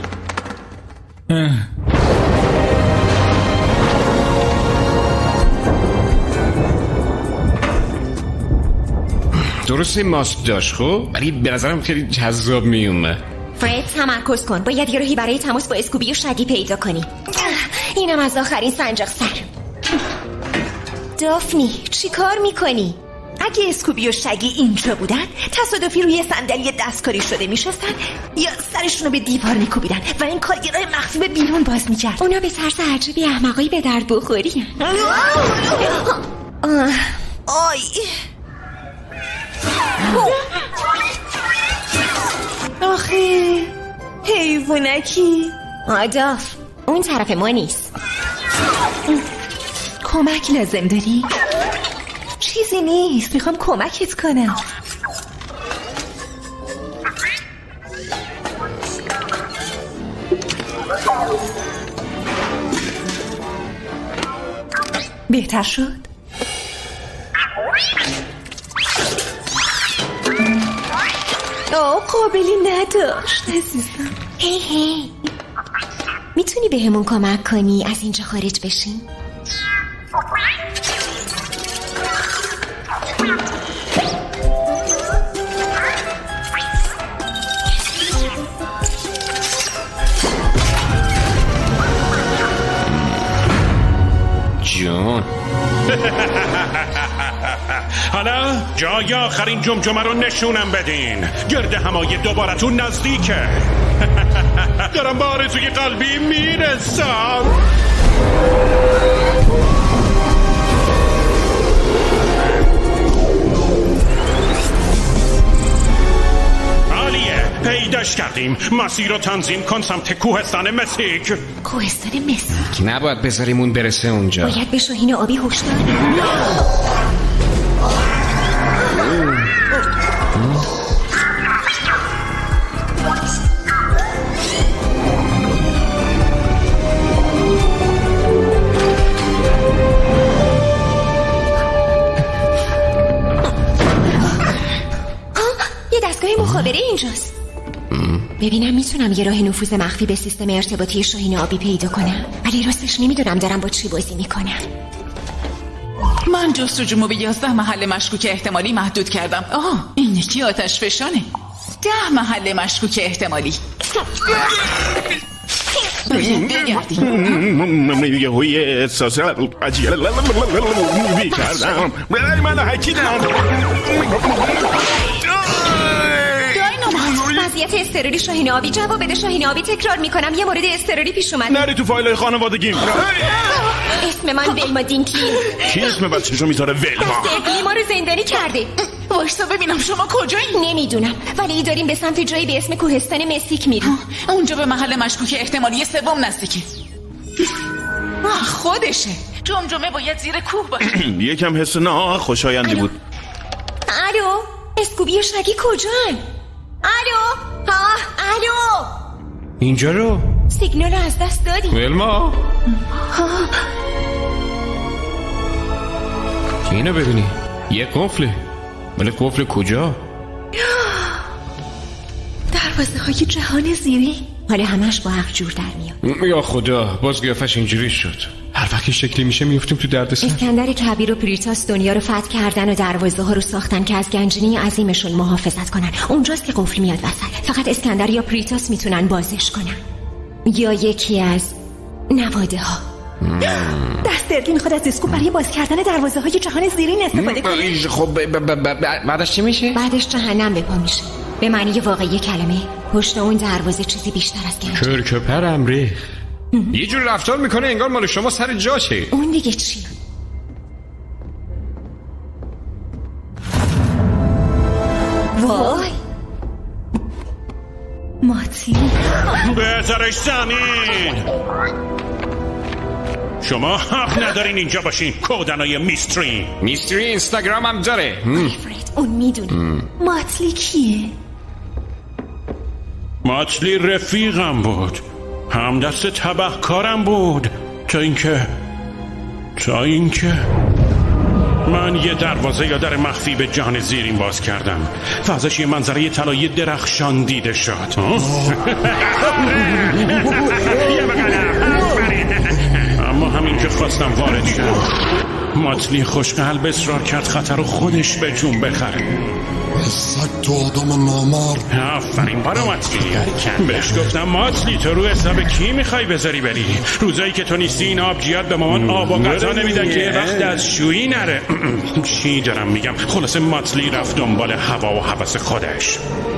درسته ماسک داشت خب ولی به نظرم خیلی جذاب میومد. فرید تمرکز کن. باید یه راهی برای تماس با اسکوبی و شگی پیدا کنی. اینم از آخرین سنجاق سر. دافنی چی کار میکنی؟ اگه اسکوبی و شگی اینجا بودن تصادفی روی صندلی دستکاری شده میشستن یا سرشونو به دیوار میکوبیدن و این کار یه راه مخفی به بیرون باز میکرد. اونا به طرز عجبی احمقایی به درد بخوری. آی آخه حیوانکی. آداف اون طرف ما نیست. کمک لازم داری؟ چیزی نیست میخوام کمکت کنم. بهتر شد؟ آه قابلی نداشت عزیزم. هی هی میتونی به همون کمک کنی از اینجا خارج بشیم؟ جون حالا جای آخرین جمجمه رو نشونم بدین. گرد همای دوبارتون نزدیکه. دارم با آرزوی قلبی میرسم. پیداش کردیم. مسیر رو تنظیم کن سمت کوهستان مسیک. کوهستان مسیک؟ نباید بذاریم اون برسه اونجا. باید به شاهین آبی هشدار بدیم. یه دستگاه مخابره اینجاست. ببینم میتونم یه راه نفوذ مخفی به سیستم ارتباطی شاهین آبی پیدا کنم، ولی راستش نمیدونم دارم با چی بازی میکنم. من جستجومو به یازده محل مشکوک احتمالی محدود کردم. آه این یکی آتش فشانه. ده محل مشکوک احتمالی. من یه هوی احساس عجیل بیکردم من حکیدم. وضعیت اضطراری شاهین آبی. جواب بده شاهین آبی. تکرار میکنم یه مورد اضطراری پیش اومده. نری تو فایل خانوادگیم. اسم من ولما دینکلی. کی اسم بچه‌شو میذاره ولما؟ استقلی ما رو زندانی کرده. وایسا ببینم شما کجایی؟ نمیدونم ولی داریم به سمت جایی به اسم کوهستان مسیک میریم. اونجا به محل مشکوک احتمالی سوم نزدیکه. خودشه. جمجمه باید زیر کوه باشه. یکم حس ناخوشایندی بود. الو اسکوبی و شگی کجان؟ الو ها الو اینجا رو سیگنال رو از دست دادیم. ولما اینو ببینی یه قفله. ولی قفل کجا؟ دروازه های جهان زیری. حالا همش با حق جور در میاد. یا خدا باز قیافش اینجوری شد. هر وقت شکلی میشه میفتیم تو دردسر. اسکندر کبیر و پریتاس دنیا رو فتح کردن و دروازه ها رو ساختن که از گنجینه عظیمشون محافظت کنن. اونجاست که قفل میاد وسط. فقط اسکندر یا پریتاس میتونن بازش کنن یا یکی از نواده ها. دست دردی میخواد از اسکوپ برای باز کردن دروازه های جهان زیرین استفاده کنه. خب بعدش چی میشه؟ بعدش جهنم به پا میشه. به معنی واقعی کلمه. پشت اون دروازه چیزی بیشتر از گنج. کرکپرم ریخ. یه جور رفتار میکنه انگار مال شما سر جاشه. اون دیگه چی؟ وای ماتی بذارش زمین. شما حق ندارین اینجا باشین. کودنای میستری. میستری اینستاگرام هم داره. آلفرد اون میدونه. ماتلی کیه؟ ماتلی رفیقم بود. همدست تبهکارم بود. تا اینکه تا اینکه من یه دروازه یا در مخفی به جهان زیرین باز کردم و ازش یه منظره طلایی درخشان دیده شد. اما همین که خواستم وارد شم ماتلی خوشقلب اصرار کرد خطر رو خودش به جون بخره. سگ تو آدم نامرد. آفرین برا ماتلی. بهش گفتم ماتلی تو رو حساب کی میخوای بذاری بری؟ روزایی که تو نیستی این آبجیات به مامان آب و غذا نمیدن که وقت از شویی نره. چی دارم میگم؟ خلاصه ماتلی رفت دنبال هوا و هوس خودش.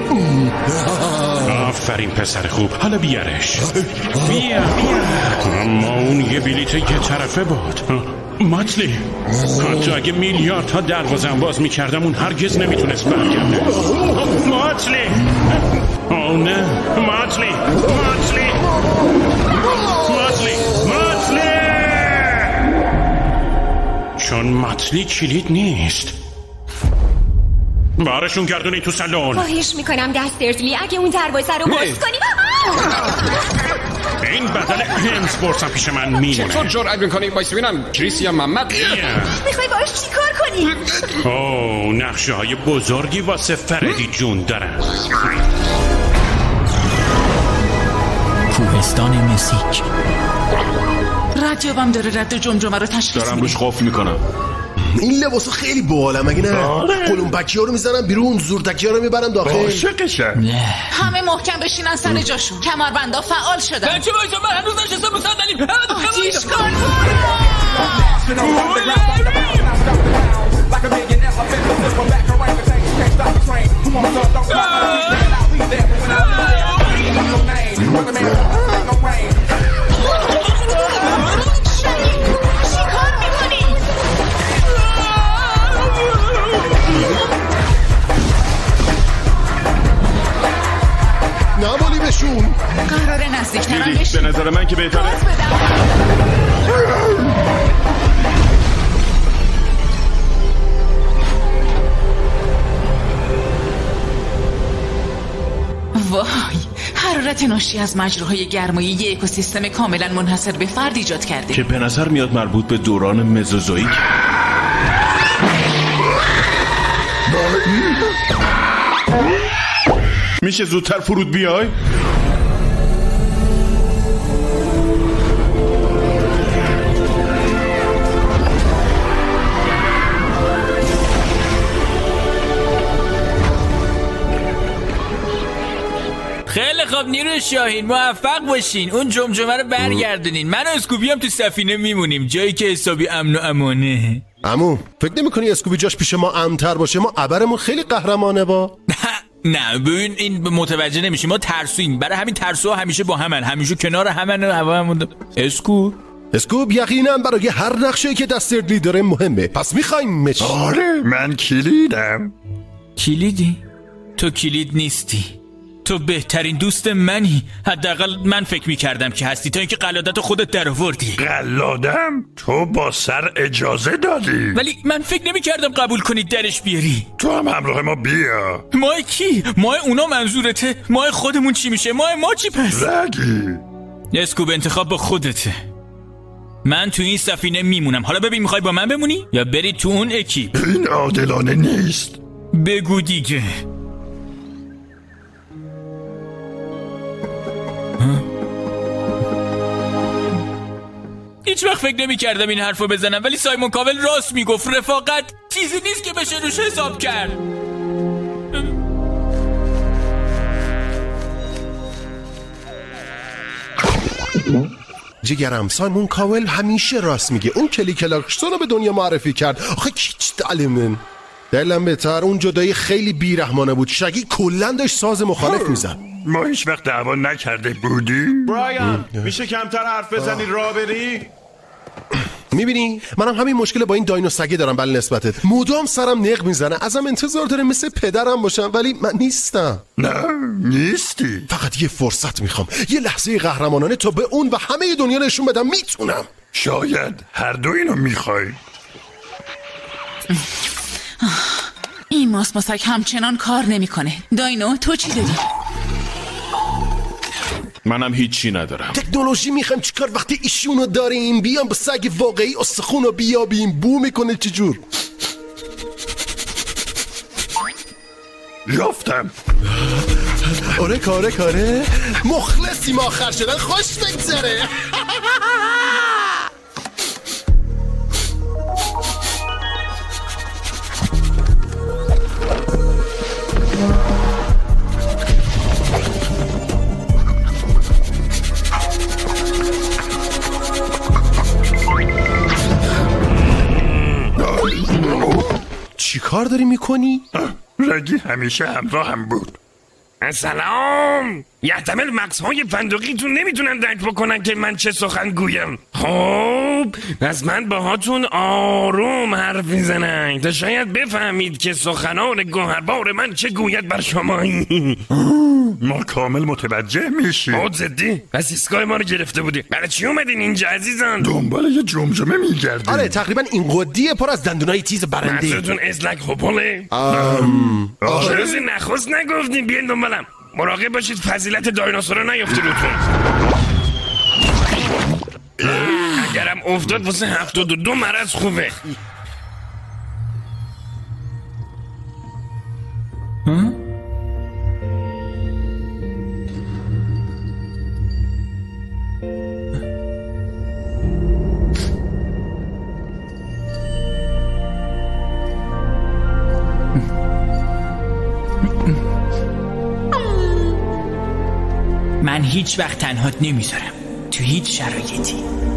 آفرین پسر خوب. حالا بیارش. بیا بیا. اما اون یه بلیت یه طرفه بود. ماتلی حتی اگه میلیارد ها دروازه‌ام باز میکردم اون هرگز نمیتونست برگرده. ماتلی او نه ماتلی ماتلی ماتلی ماتلی چون ماتلی کلید نیست. بارشون گردونی تو سالن. خواهش میکنم دست دردلی اگه اون دروازه رو باز کنی. این بدل همز برسم پیش من میمونه. چطور جرأت میکنی؟ بایست ببینم کریس یا محمد. میخوای باش چی کار کنی؟ اوه نقشه های بزرگی واسه فردی جون دارن. کوهستان مسیک. رادیوام داره رد جمجمه رو تشخیص دارم روش قفل میکنم. این لباسا خیلی باحاله مگه نه؟ قلمبکی ها رو میزنن بیرون، زورتکی ها رو میبرن داخل. عاشقشم. همه محکم بشینن سر جاشون. کمربندا فعال شدن. بچه بایسا من هنوز نشستم رو صندلی. آتیش کن. نظر من که بهتره وای، حرارت ناشی از مجراهای گرمایی یک اکوسیستم کاملا منحصر به فرد ایجاد کرده که به نظر میاد مربوط به دوران مزوزوئیک. میشه زودتر فرود بیای؟ خیلی خب نیروی شاهین، موفق باشین. اون جمجمه رو برگردونین. من و اسکوبی هم تو سفینه میمونیم، جایی که حسابی امن و امانه. عمو فکر نمی‌کنی اسکوبی جاش پیش ما امن‌تر باشه؟ ما ابرمون خیلی قهرمانه با. نه ببین این متوجه نمیشیم، ما ترسویم، برای همین ترسوها همیشه با همن، همیشه کنار همن و هوا همون. اسکوب اسکوب یقینا برای هر نقشه‌ای که دستردلی داره مهمه، پس می‌خوایم مچ. آره من کلیدم. کلیدی؟ تو کلید نیستی، تو بهترین دوست منی. حداقل من فکر میکردم که هستی تا اینکه قلادت خودت در آوردی. قلادم؟ تو با سر اجازه دادی؟ ولی من فکر نمیکردم قبول کنی درش بیاری. تو هم همراه ما بیا. ماه کی؟ ماه اونا منظورته؟ ماه خودمون چی میشه؟ ماه ما چی پس؟ رگی اسکوب انتخاب با خودته. من تو این سفینه میمونم. حالا ببین میخوای با من بمونی یا بری تو اون اکیپ؟ این عادلانه نیست. بگو دیگه. هیچ وقت فکر نمی کردم این حرفو بزنم، ولی سایمون کاول راست میگفت. رفاقت چیزی نیست که بشه روش حساب کرد. جگرم سایمون کاول همیشه راست میگه. اون کلی کلاکسون رو به دنیا معرفی کرد. آخه کیچ دلمن دلم بهتر اون جدایی خیلی بیرحمانه بود. شگی کلن داشت ساز مخالف میزد. ما هیچ وقت دعوا نکرده بودی؟ برایان میشه کمتر حرف بزنی راه بری؟ میبینی منم همین مشکل با این داینو سگه دارم. بله نسبتت مدام سرم نق میزنه، ازم انتظار داره مثل پدرم باشم، ولی من نیستم. نه نیستی. فقط یه فرصت میخوام، یه لحظه قهرمانانه تا به اون و همه دنیا نشون بدم میتونم. شاید هر دو اینو میخوای. این ماسماسک همچنان کار نمیکنه. داینو تو چی داری؟ منم هیچی ندارم. تکنولوژی میخوایم چیکار وقتی ایشونو داریم؟ بیام با سگ واقعی استخونو بیابیم. بو میکنه چجور؟ یافتم. آره کاره کاره مخلصیم آخر شدن. خوش بگذره. چی کار داری میکنی؟ رگی همیشه همراه هم بود. سلام. یحتمل مغزهای فندقیتون نمیتونن درک بکنن که من چه سخن گویم. خب پس من باهاتون آروم حرف میزنم تا شاید بفهمید که سخنان گوهربار من چه گوید بر شما. ما کامل متوجه میشیم. خود زدی؟ پس ایستگاه ما رو گرفته بودی. برای چی اومدین اینجا عزیزان؟ دنبال یه جمجمه میگردیم. آره تقریبا این قدیه پر از دندونای تیز برنده. منظورتون ازلک هوپوله؟ ام چه روزی نخست نگفتیم بیاین دنبالم. مراقب باشید فضیلت دایناسورا نیفته روتون. اگرم افتاد واسه هفتاد و دو مرض خوبه. من هیچ وقت تنهات نمیذارم تو هیچ شرایطی.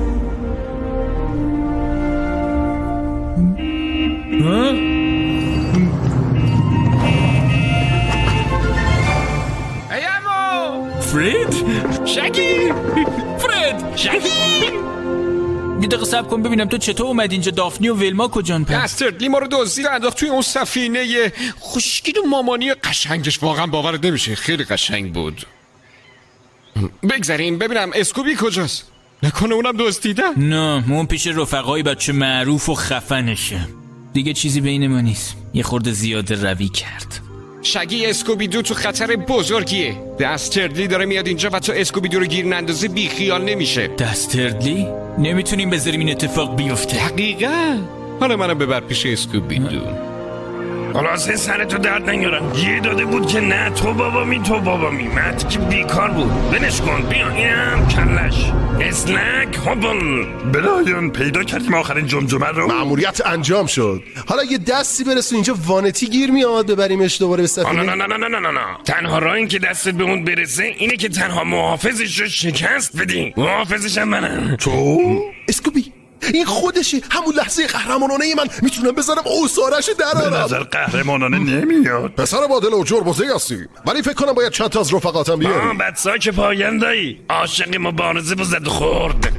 ای امو فرید؟ شکی فرید شکی یه دقیقه صبر کن ببینم تو چطور اومد اینجا. دافنی و ویلما کجان پس؟ دستردلی ما رو دزدید انداخت توی اون سفینه خوشگل و مامانی قشنگش. واقعا باورت نمیشه خیلی قشنگ بود. بگذاریم ببینم اسکوبی کجاست. نکنه اونم دزدیدن. نه اون پیش رفقای بچه معروف و خفنشه. دیگه چیزی بین ما نیست. یه خورده زیاده روی کرد. شگی اسکوبی دو تو خطر بزرگیه. دستردلی داره میاد اینجا و تو اسکوبی دو رو گیر نندازی بی خیال نمیشه. دستردلی؟ نمیتونیم بذاریم این اتفاق بیفته. دقیقاً. حالا منو ببر پیش اسکوبی دو. خلاصه سرتو درد نگیرم. یه داده بود که نه تو بابا می تو بابا می مردی که بیکار بود. بنش کن بیا اینم کلش اسلک هوبل. بلایان پیدا کردیم آخرین جمجمه رو. مأموریت انجام شد. حالا یه دستی برسون اینجا وانتی گیر میاد ببریمش دوباره به سفینه. نه نه نه نه نه نه نه تنها راه این که دستت به اون برسه اینه که تنها محافظش رو شکست بدی. محافظش هم منم. تو؟ اسکوبی این خودشه. همون لحظه قهرمانانه من میتونم بذارم اوسارش درارم. به نظر قهرمانانه نمیاد. پسر با دل و جربوزه هستی ولی فکر کنم باید چند تا از رفقاتم بیاری. آه بدسا که پایندهی عاشق مبارزه با زد خورد.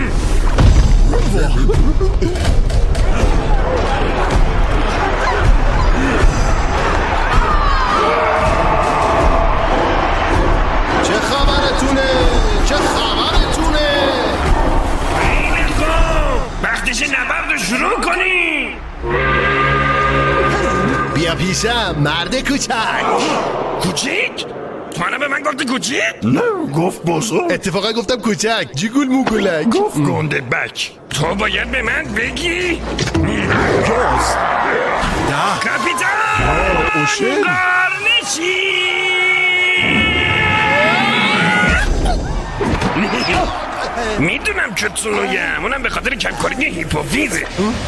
چه خبرتونه؟ چه خبرتونه؟ خیلی خوب وقتش نبرد رو شروع کنی. بیا پیشم مرد کوچک. کوچیک؟ تو منو به من گفتی کوچیک؟ نه گفت بزرگ. اتفاقا گفتم کوچک. جیگول موگولک. گفت گنده بک. تو باید به من بگی کس ده کاپیتان اوشن قرنشی. میدونم که تونویم اونم به خاطر کمکاری هیپوفیزه.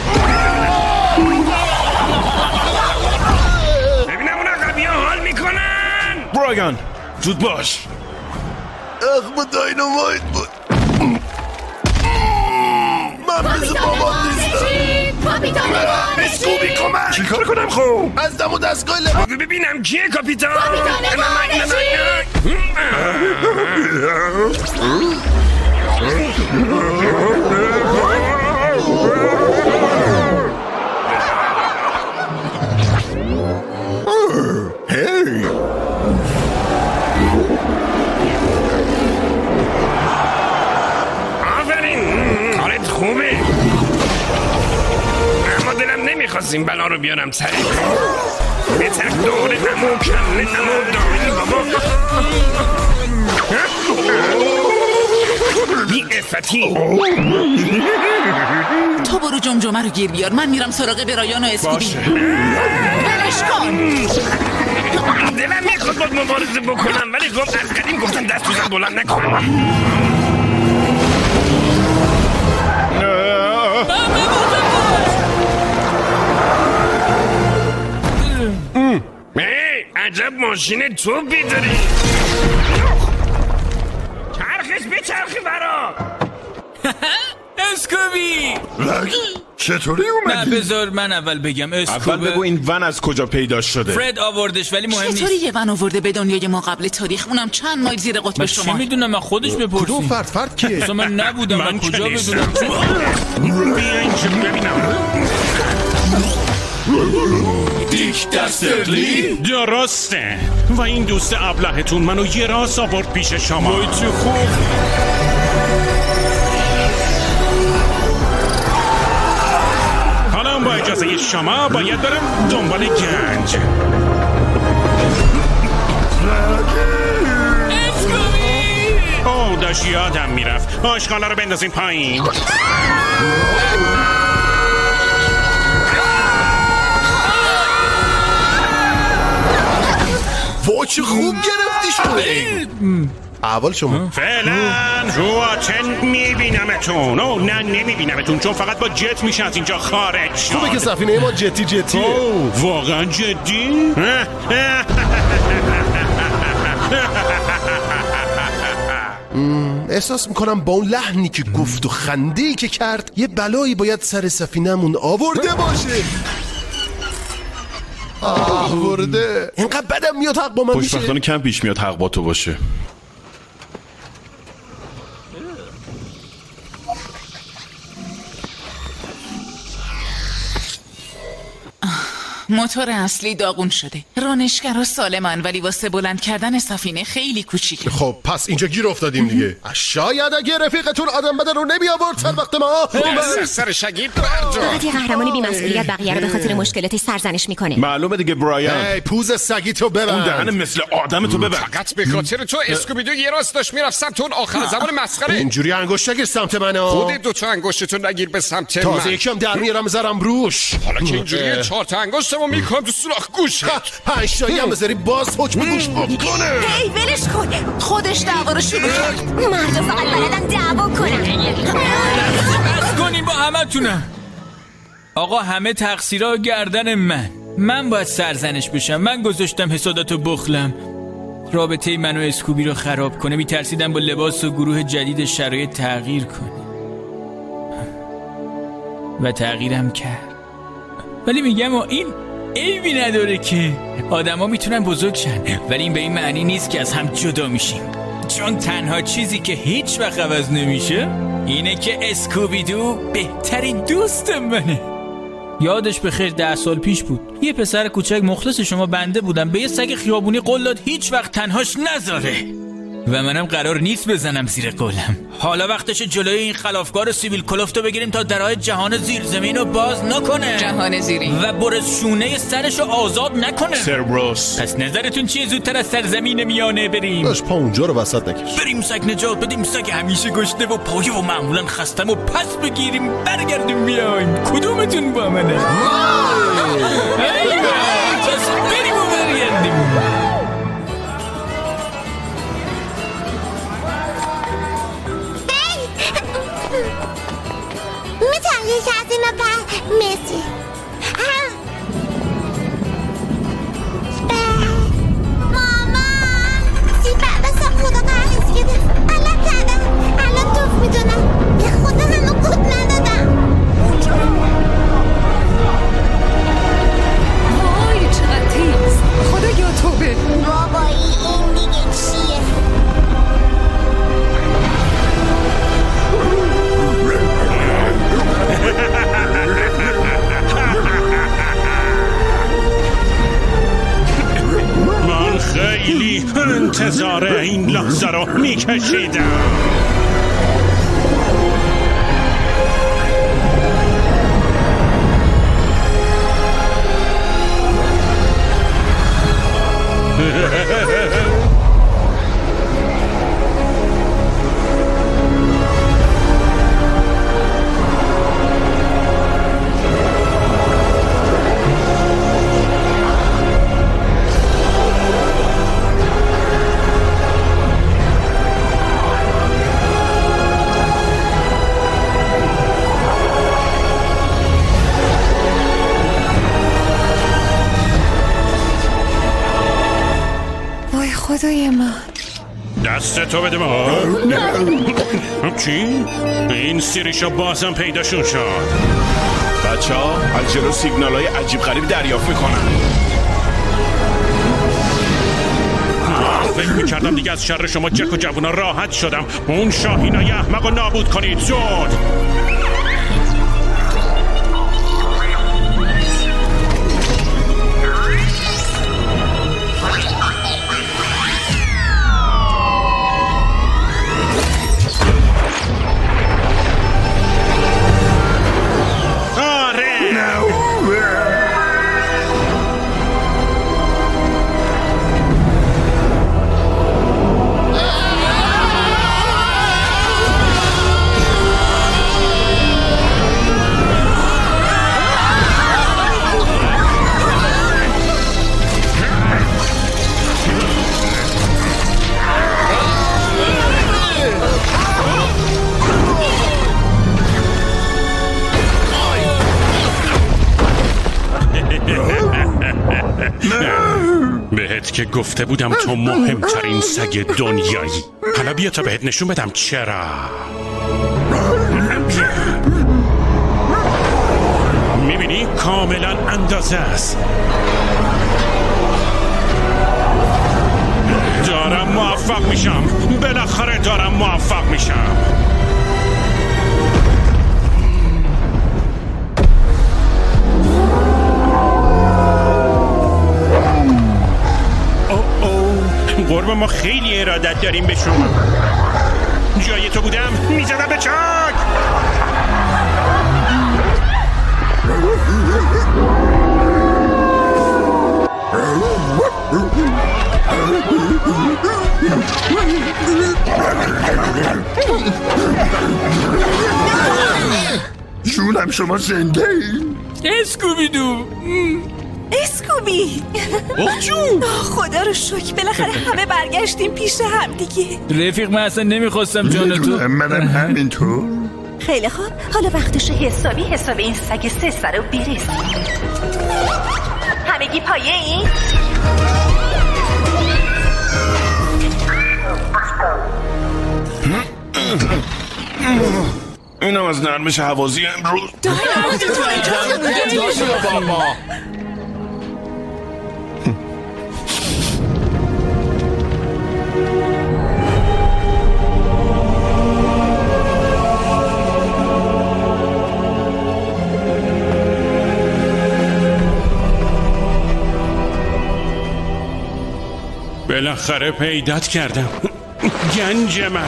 ببینم اون عقبی ها حال میکنن. برایان زود باش. اخم داینامایت بود. من مثل بابا نیستم. کاپیتان اسکوبی کمک. چی کار کنم خوب؟ از دم و دستگاه لبا ببینم کیه کاپیتان. هی آفرین کارت خوبه اما دلم نمیخواستیم بلا رو بیارم سری بهتر دوره امو کله امو داری بابا بی افتی. تو برو جمجمه رو گیر بیار من میرم سراغ برایان و اسکوبی. بلش کن. دلم میخواد باید مبارزه بکنم ولی خب از قدیم گفتم دست بزن بلند نکنم. ای عجب ماشین توپی داری. چرخش به چرخی برا. اسکوبی لگی چطوری اومدی؟ نه بذار من اول بگم. اسکوبی اول بگو این ون از کجا پیدا شده. فرد آوردش ولی مهم نیست. چطوری یه ون آورده به دنیای ما قبل تاریخ اونم چند مایل زیر قطب شما؟ چی میدونم من خودش بپرسیم. کدوم فرد فرد کیه؟ اصلا من نبودم من کجا بدونم. بیا اینجا ببینم. دیک دستردلی؟ درسته و این دوست ابلهتون منو یه راست آورد پیش شما. وای چه خوب. حالا با اجازه شما باید برم دنبال گنج. اوه داشت یادم میرفت آشغالا رو بندازین پایین. وای چه خوب گرفتی شده. اول شما فعلا رو چن میبینمتون. او نه نمیبینمتون چون فقط با جت میشه از اینجا خارج شد. خوبه که سفینه ما جتی جتیه. اوه واقعا جدی؟ احساس میکنم با اون لحنی که گفت و خنده‌ای که کرد یه بلایی باید سر سفینه‌مون آورده باشه. آورده. اینقدر بدم میاد حق با من میشه. خوشبختانه کم پیش میاد حق با تو باشه. موتور اصلی داغون شده. رانشگرا سالمن ولی واسه بلند کردن سفینه خیلی کوچیکه. خب پس اینجا گیر افتادیم دیگه. شاید اگه رفیقتون آدم بدن رو نمی آورد سر وقت ما. سر شگیر برجا. فقط یه قهرمانی بی‌مسئولیت بقیه رو به خاطر مشکلاتش سرزنش میکنه. معلومه دیگه برایان. ای پوز سگی تو ببند. اون دهن مثل آدم تو ببند. فقط به خاطر تو اسکوبیدو یه راست داشت میرفت سمت اون آخر زمان مسخره. اینجوری انگشت نگیر سمت منو. خودت دو تا انگشتتو نگیر به سمت من. تازه یکم در میارم بذارم روش. حالا که اینجوریه چهار تا انگشتمو میکنم تو سوراخ گوشت. پنج تایی هم بذاری باز حکم گوش پاپ کنه. هی ولش کن. خودش دعوا رو شروع کرد. مردا فقط بلدن دعوا کنن. بس کنیم با همتونم. آقا همه تقصیرها گردن من. من باید سرزنش بشم. من گذاشتم حساداتو بخلم. رابطه من و اسکوبی رو خراب کنه. میترسیدم با لباس و گروه جدید شرایط تغییر کنه و تغییرم کرد. ولی میگم این عیبی نداره که آدم ها میتونن بزرگ شن، ولی این به این معنی نیست که از هم جدا میشیم. چون تنها چیزی که هیچ وقت عوض نمیشه اینه که اسکوبیدو بهترین دوست منه. یادش بخیر ده سال پیش بود یه پسر کوچک مخلص شما بنده بودم، به یه سگ خیابونی قول داد هیچ وقت تنهاش نذاره و منم قرار نیست بزنم زیر قولم. حالا وقتش جلوی این خلافکار سیبیل کلفتو بگیریم تا درهای جهان زیر زمین رو باز نکنه. جهان زیری و برز شونه سرش رو آزاد نکنه. سربروس پس نظرتون چیه زودتر از سرزمین میانه بریم؟ داشت پا اونجا رو وسط نکش. بریم سگ نجات بدیم. سگ همیشه گشته و پایه و معمولا خستم و پس بگیریم برگردیم بیایم. کدومتون با منه؟ ایوه پس بریم و برگردیم. میتونم یکی از اینا پر مرسی. مامان سیبر بسا خدا قرارش گده الان کردم الان توف میدونم به خدا همه کود ندادم. وای چقدر تیز. خدا یا توبه. بابایی این دیگه چیه؟ من خیلی انتظار این لحظه رو میکشیدم. خدای من دست تو بده ما. چی؟ این سیریشا بازم پیداشون شد. بچه ها از جلو سیگنال های عجیب غریب دریافت میکنن. فکر میکردم دیگه از شر شما جک و جوونا راحت شدم. اون شاهینای احمق رو نابود کنید زود. بهت که گفته بودم تو مهمترین سگ دنیایی. حالا بیا تا بهت نشون بدم چرا. میبینی کاملا اندازه است. دارم موفق میشم. بالاخره دارم موفق میشم. اما ما خیلی ارادت داریم به شما. جای تو بودم میزدم به چاک. جونم شما زنده این؟ اسکوبی دو اسکوبی اخ جون خدا رو شکر بالاخره همه برگشتیم پیش هم دیگه. رفیق من اصلا نمیخواستم جان تو. منم همینطور. خیلی خوب حالا وقتشه حسابی حساب این سگ سه سر رو بیرسیم. همگی پایه این؟ اینم از نرمش حوازی امروز. بالاخره پیدات کردم گنج من.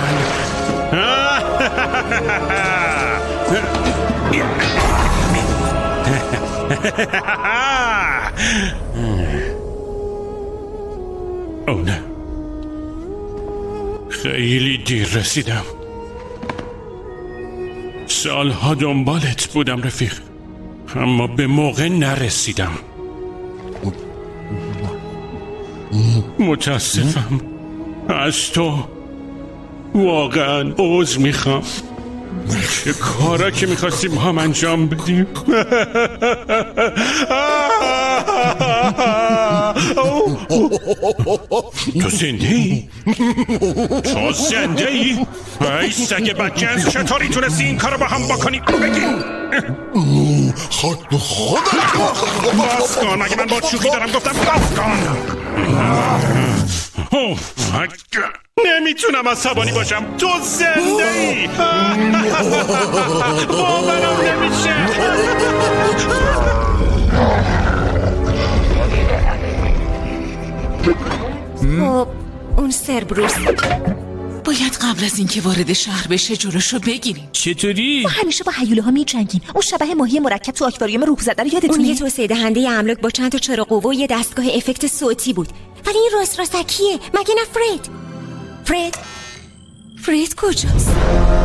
او نه، خیلی دیر رسیدم. سالها دنبالت بودم رفیق، اما به موقع نرسیدم. متاسفم از تو، واقعا عذر میخوام. چه کارا که میخواستیم با هم انجام بدیم. تو زنده ای؟ تو زنده ای؟ ای سگ بدجنس، چطوری تونستی این کارو با هم بکنی؟ بگی خود خودت باز کن، اگه من با شوخی دارم گفتم باز کن. نمیتونم عصبانی باشم، تو زنده ای. باورم نمیشه. خب اون سربروس باید قبل از اینکه وارد شهر بشه جلوشو بگیریم. چطوری؟ ما همیشه با هیوله ها می جنگیم. اون شبح ماهی مرکب تو آکواریوم روح زده رو یادتونه؟ اون یه توسعه دهنده املاک با چند تا چراغ قوه و یه دستگاه افکت صوتی بود. ولی این راست راستکیه، مگه نه فرید؟ فرید؟ فرید کجاست؟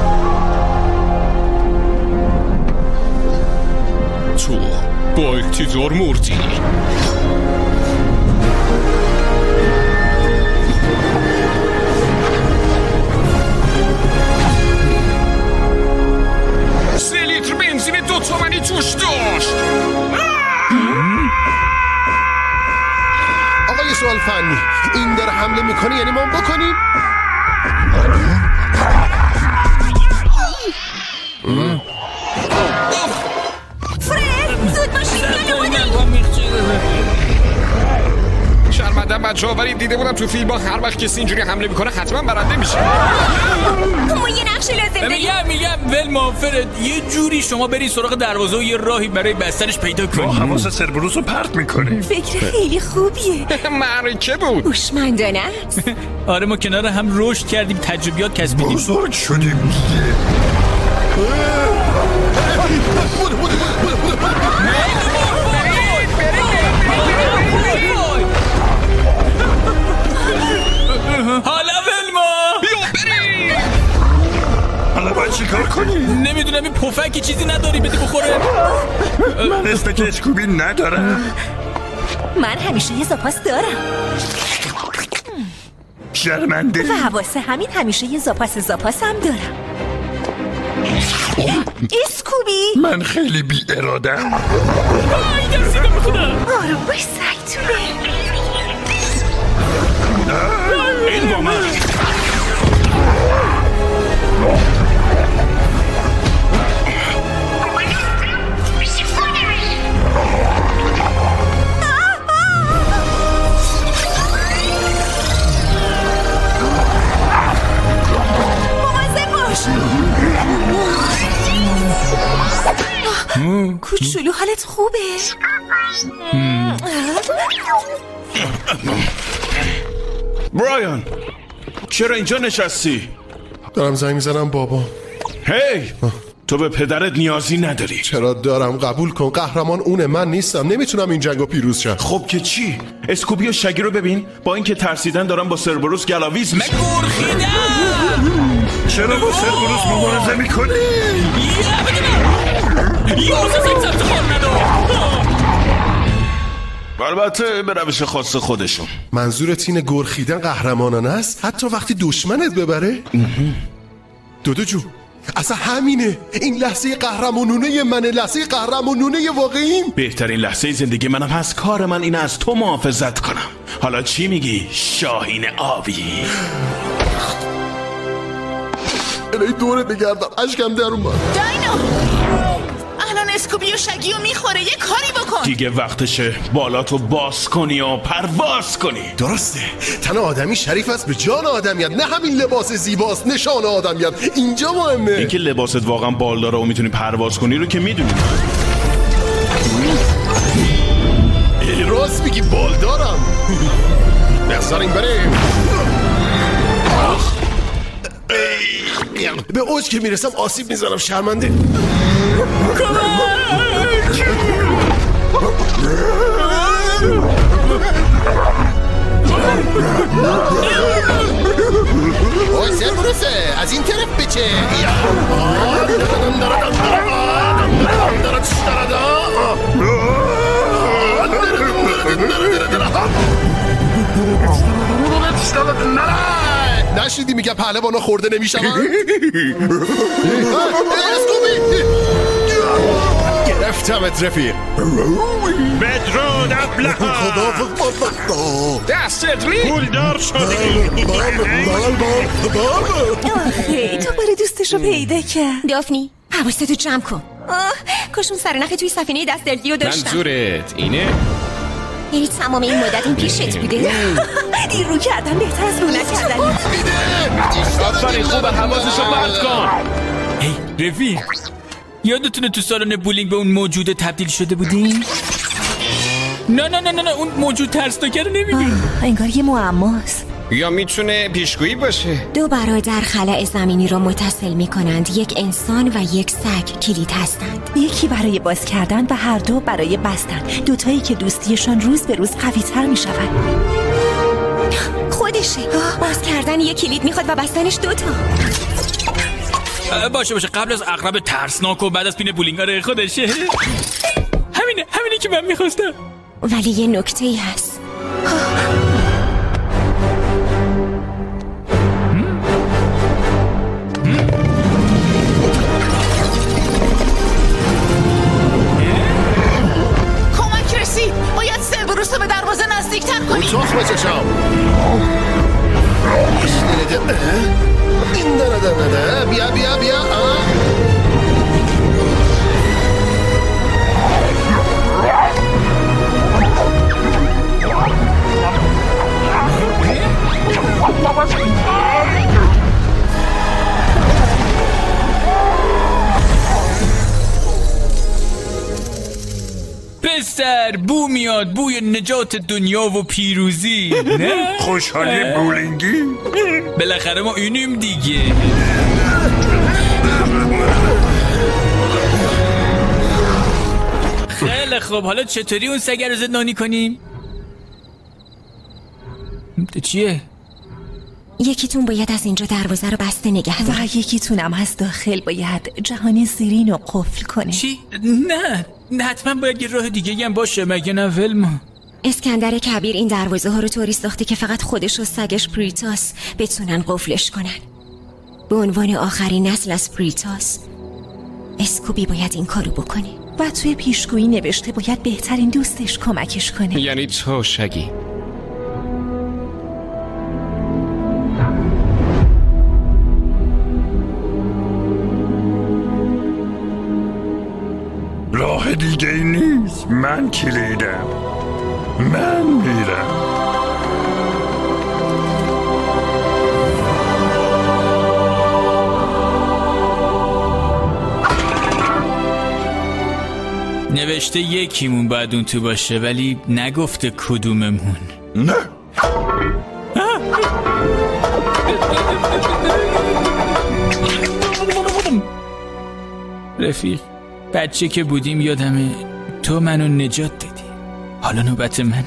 تو با اقتدار مردی. سه لیتر بنزین دو تومنی توش داشت. آقای سوال فنی، این داره حمله میکنه یعنی ما بکنیم؟ فرید زود باشید. شرمندم بچه ها، ولی دیده بودم تو فیلم ها هر وقت کسی اینجوری حمله میکنه حتما برنده میشه. ما یه نقش لازم داریم. میگم میگم ول موافرت، یه جوری شما بری سراغ دروازه و یه راهی برای بستنش پیدا کنی. ما حواس سربروس رو پرت میکنیم. فکر خیلی خوبیه. معرکه بود. هوشمندانه است. آره ما کنار هم رشد کردیم، تجربیات کسبیدیم، بزرگ شدیم. حالا ولما بیا بریم. حالا باید چی کار کنیم؟ نمیدونم، این پفکی چیزی نداری بدی بخوره؟ من استک اسکوبی ندارم. من همیشه یه زاپاس دارم. شرمنده. و واسه همین همیشه یه زاپاس زاپاس هم دارم. اسکوبی من خیلی بی ارادم. آی درسیده بکنم. آروم باش سایتونه. این با من. کوچولو حالت خوبه؟ برایان چرا اینجا نشستی؟ دارم زنگ میزنم بابا. هی تو به پدرت نیازی نداری. چرا دارم؟ قبول کن قهرمان اونه، من نیستم. نمیتونم این جنگو پیروز شم. خب که چی؟ اسکوبی و شگی رو ببین، با اینکه ترسیدن دارن با سربروس گلاویز میشن. مگورخیدم. چرا با سربروس مبارزه میکنی؟ یوزه سکسبت خور ندار. البته به روش خاص خودشون. منظورت اینه گرخیدن قهرمانانه است حتی وقتی دشمنت ببره؟ دودو جون اصلا همینه. این لحظه قهرمانونه منه، لحظه قهرمانونه واقعیم. بهترین لحظه زندگی منم هست. کار من اینه از تو محافظت کنم. حالا چی میگی شاهین آبی؟ الهی دورت بگردم، اشکم در اومد. داینو الان اسکوبی و شگی رو میخوره، یه کاری بکن. دیگه وقتشه بالاتو باز کنی و پرواز کنی. درسته، تن آدمی شریف است به جان آدمیت، نه همین لباس زیباست نشان آدمیت. اینجا مهمه. اینکه لباست واقعا بال داره و میتونی پرواز کنی رو که میدونی. راست میگی بال دارم. بذاریم بریم. به اوج که میرسم آسیب میزنم، شرمنده. اوه سربروسه از این طرف بچه. نشیدی میگم پهلوانا خورده نمیشم. اسکوبی گرفتمت رفیق. بدرود ابلهان دستت ری پولدار شدی. آخه تو باره دوستش رو پیدا کرد. دافنی حواستو جمع کن. کاش اون سرنخ توی سفینه دسترگی رو داشتم. منظورت اینه؟ یعنی تمام این مدت این پیشت بوده؟ دیر رو کردن بهتر از رو نکردن. آفرین خوبه، حواسشو پرت کن. هی رفیق یادتونه تو سالن بولینگ به اون موجود تبدیل شده بودیم؟ نه نه نه نه اون موجود ترسناکه رو نمیگی. انگار یه معماست. یا میتونه پیشگویی باشه. دو برادر خلأ زمینی را متصل می کنند. یک انسان و یک سگ کلید هستند. یکی برای باز کردن و هر دو برای بستن. دوتایی که دوستیشان روز به روز قوی تر می شود. خودشه. باز کردن یک کلید میخواد و بستنش دوتا. باشه باشه قبل از عقرب ترسناک و بعد از پین بولینگاره خودشه. همینه همینه که من میخواستم. ولی یه نکته ای هست. کمک رسید. باید سربروس رو به دروازه نزدیکتر کنیم. اتاق بچشم. این داره داره داره بیا بیا بیا. پسر بو میاد، بوی نجات دنیا و پیروزی. نه خوشحالی بولینگی. بالاخره ما اینیم دیگه. خیلی خوب، حالا چطوری اون سگ رو زندانی کنیم؟ چیه؟ یکیتون باید از اینجا دروازه رو بسته نگه داره و یکیتونم از داخل باید جهان زیرین رو قفل کنه. چی؟ نه نه حتما باید یه راه دیگه هم باشه، مگه نه ولما؟ اسکندر کبیر این دروازه ها رو طوری ساخته که فقط خودش و سگش پریتاس بتونن قفلش کنن. به عنوان آخرین نسل از پریتاس اسکوبی باید این کارو بکنه. و توی پیشگویی نوشته باید بهترین دوستش کمکش کنه. یعنی تو شگی. راه دیگه ای نیست. من کلیدم. من میرم. نوشته یکیمون باید اون تو باشه ولی نگفته کدوممون. نه. رفیق، بچه که بودیم یادمه تو منو نجات دادی. حالا نوبت منه.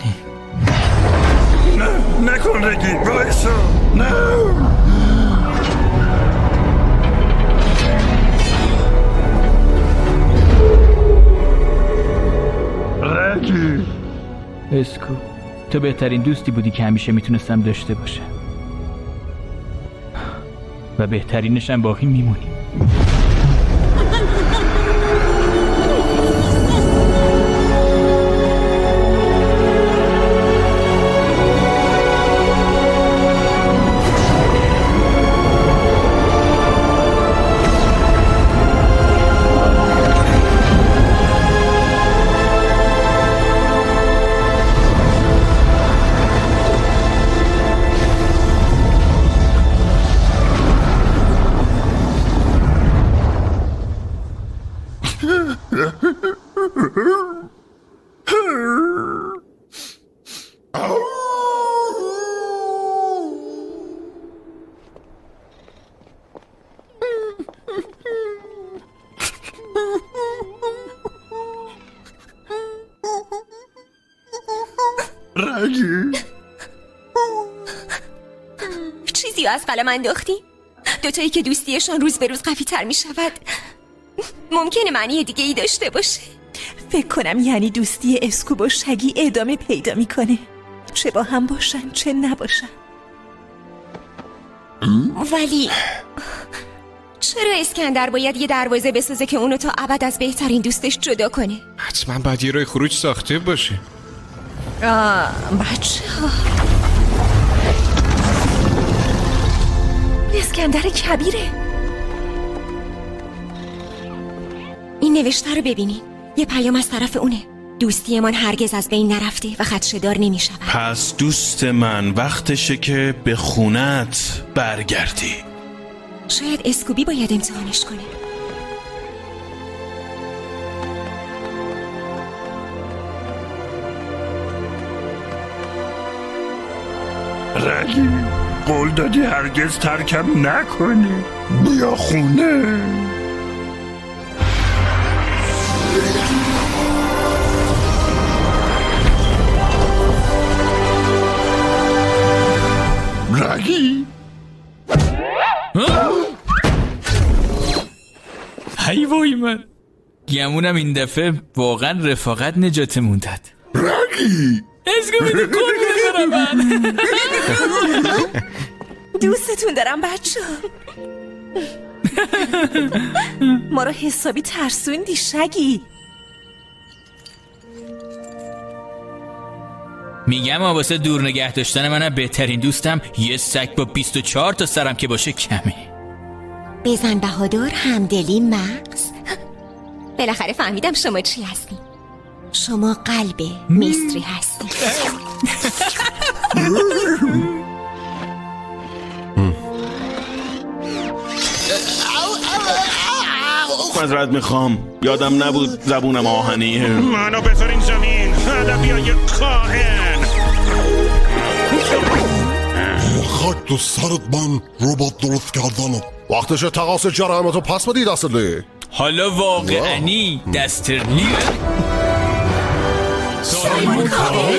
نه نکن رگی، وایسا. نه رگی. اسکو، تو بهترین دوستی بودی که همیشه میتونستم داشته باشم و بهترینشم باقی میمونی. چیزی از قلم انداختی؟ دوتایی که دوستیشان روز به روز قوی تر می شود ممکنه معنی دیگه ای داشته باشه. فکر کنم یعنی دوستی اسکو با شگی ادامه پیدا میکنه، چه با هم باشن چه نباشن. ولی چرا اسکندر باید یه دروازه بسازه که اونو تا ابد از بهترین دوستش جدا کنه؟ حتما باید یه راه خروج ساخته باشه. آه بچه ها، اسکندر کبیره. این نوشته رو ببینین، یه پیام از طرف اونه. دوستیمان هرگز از بین نرفته و خدشه‌دار نمی شود. پس دوست من وقتشه که به خونت برگردی. شاید اسکوبی باید امتحانش کنه. رگی، قول دادی هرگز ترکم نکنی. بیا خونه. رگی هی وای من، گمونم این دفعه واقعا رفاقت نجاتمون داد. رگی اسکو بده کن بذارم من. دوستتون دارم بچه. ما رو حسابی ترسوندی شگی. میگم واسه دور نگه داشتن منم بهترین دوستم یه سگ با بیست و چهار تا سرم که باشه کمه. بزن بهادر، همدلی، مغز. بالاخره فهمیدم شما چی هستی. شما قلب میستری هستی. معذرت میخوام، یادم نبود زبونم آهنیه. منو بذارین زمین، ادبیای کاهن. خاک تو سرت من ربات درست کردنم. وقتش تقاس جرائمتو پس بدی دست لی. حالا واقعنی دسترلی سایمون کاول؟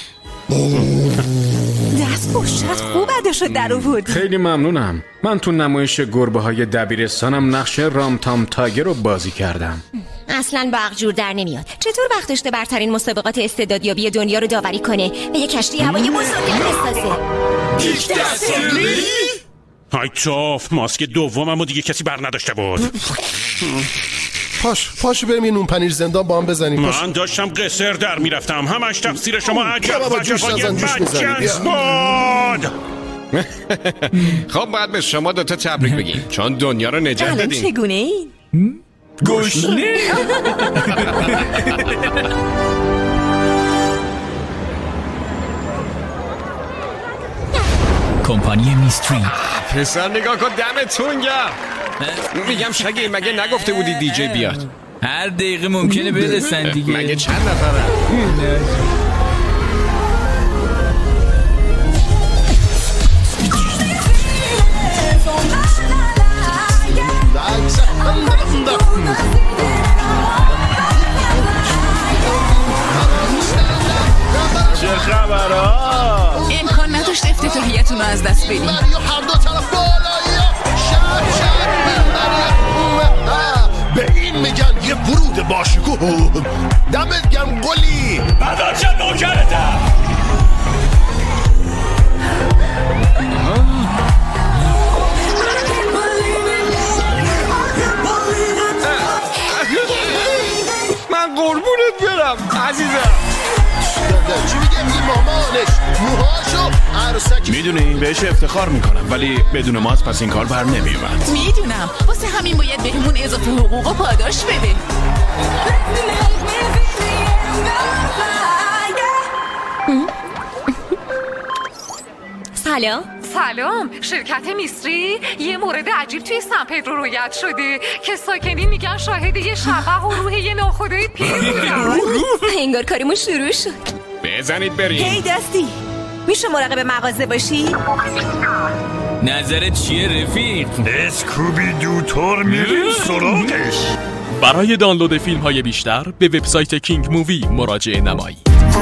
دست باشت خوب عدشو در آوردی. خیلی ممنونم. من تو نمایش گربه های دبیرستانم نقش رام تام تاگر رو بازی کردم. اصلا برق جور در نمیاد. چطور وقت داشته برترین مسابقات استعدادیابی دنیا رو داوری کنه و یه کشتی هوایی بزرگ بسازه؟ دیک دسترلی؟ های توف، ماسک دومم و دیگه کسی بر نداشته بود. پاش پاش بریم یه نون پنیر زندان با هم بزنیم. پاش. من داشتم قصر در میرفتم، همش تفسیر شما عجب و جوای بدجنس بود. خب باید به شما دوتا تبریک بگیم چون دنیا رو نجات دادین. الان چگونه این؟ گشنه. کمپانی میستری. پسر نگاه کن، دمتون گرم. میگم شگی مگه نگفته بودی دیجی بیاد؟ هر دقیقه ممکنه برسن دیگه. مگه چند نفره؟ رو از دست بدیم. یا هر دو طرف بالایی شهر شهر به این میگن یه ورود باشکوه. دمت گرم قلی. مدار چه نوکرتم. من قربونت برم عزیزم. چی میگه این مامانش موهاشو عروسک. میدونی بهش افتخار میکنم ولی بدون ماست پس این کار بر نمیومد. میدونم واسه همین باید بهمون اضافه حقوق و پاداش بده. سلام. سلام. شرکت میستری یه مورد عجیب توی سن پدرو رویت شده که ساکنین میگن شاهد یه شبح و روح یه ناخدای پیر بودن. انگار کاریمون شروع شد. بزنید بریم. هی دستی میشه مراقب مغازه باشی؟ نظرت چیه رفیق؟ اسکوبی دوتور میریم سراغش. برای دانلود فیلم های بیشتر به وبسایت کینگ مووی مراجعه نمایید.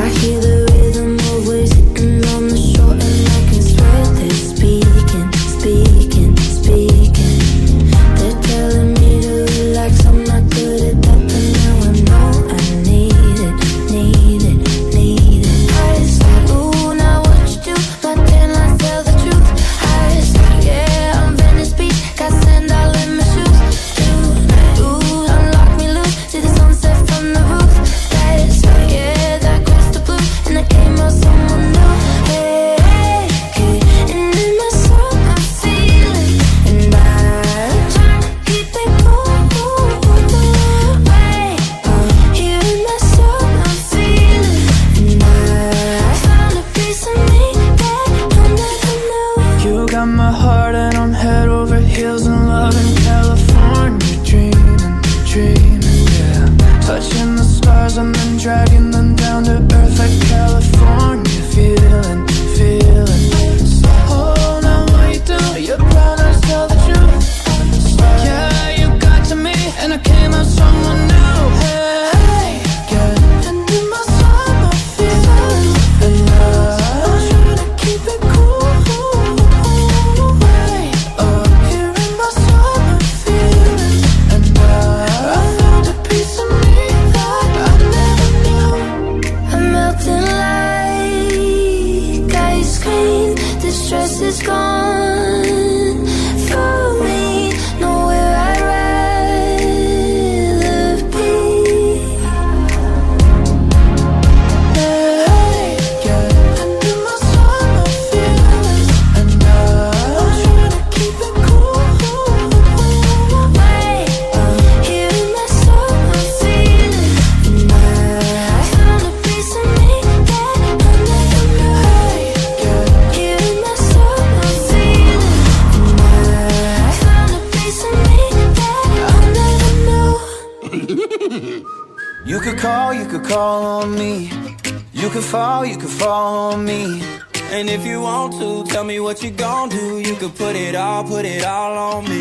You could call, you could call on me. You could fall, you could fall on me. And if you want to, tell me what you gon' do. You could put it all, put it all on me.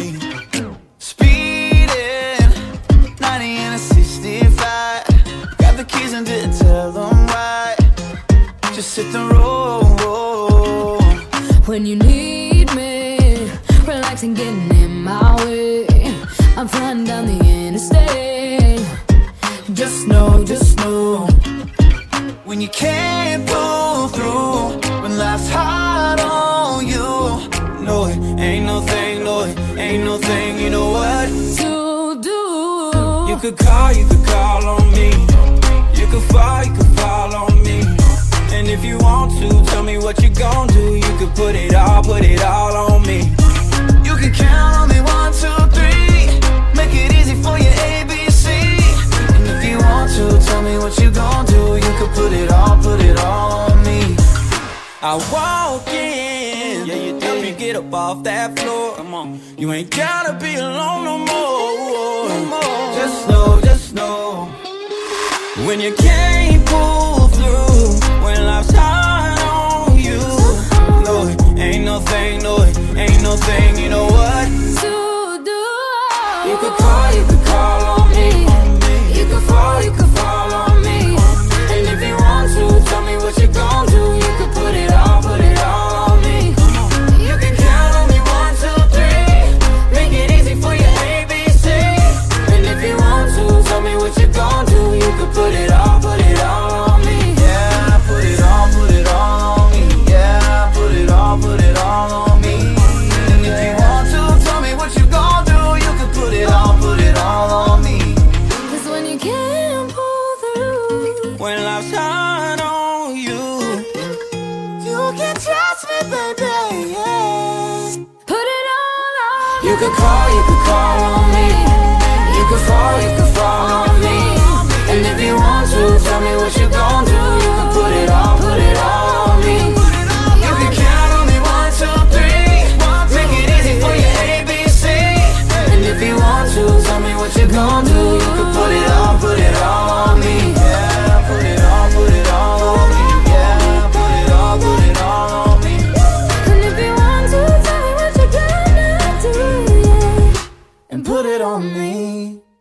Speeding, ninety and a sixty-five. Got the keys and didn't tell them why. Just hit the road. When you need me, relax and get in my way. I'm flying down the interstate. Just know, just know, when you can't pull through, when life's hard on you, no, it ain't no thing, no, it ain't no thing, you know what to do. You could call, you could call on me. You could fall, you could fall on me. And if you want to, tell me what you gon' do. You could put it all, put it all on me. You can count on me, one, two, three. Make it easy for you, A, B, C. And if you want to, tell me what you gon' do. You could put it all, put it all on me. I walk in, yeah, you help me get up off that floor. Come on, you ain't gotta be alone no more. No more. Just know, just know, when you can't pull through, when life's hard on you, no, it ain't no thing, no, it ain't no thing, you know what to do. You could call, you could call on me. You could fall, you could fall on me. And if you want to, tell me what you gon' do. You could put it all, put it all on me. could call, you could call on me. You could fall, you could fall on me. And if you want to, tell me what you gon' do. You could put it all, put it all on me. You could count on me, one, two, three. Make it easy for your A B C. And if you want to, tell me what you gon' do. You could put it all, put it all on me. Yeah, put it all, put it all on me. Yeah, put it all, put it all on me. And if you want to, tell me what you're gonna do, yeah. And put it on me.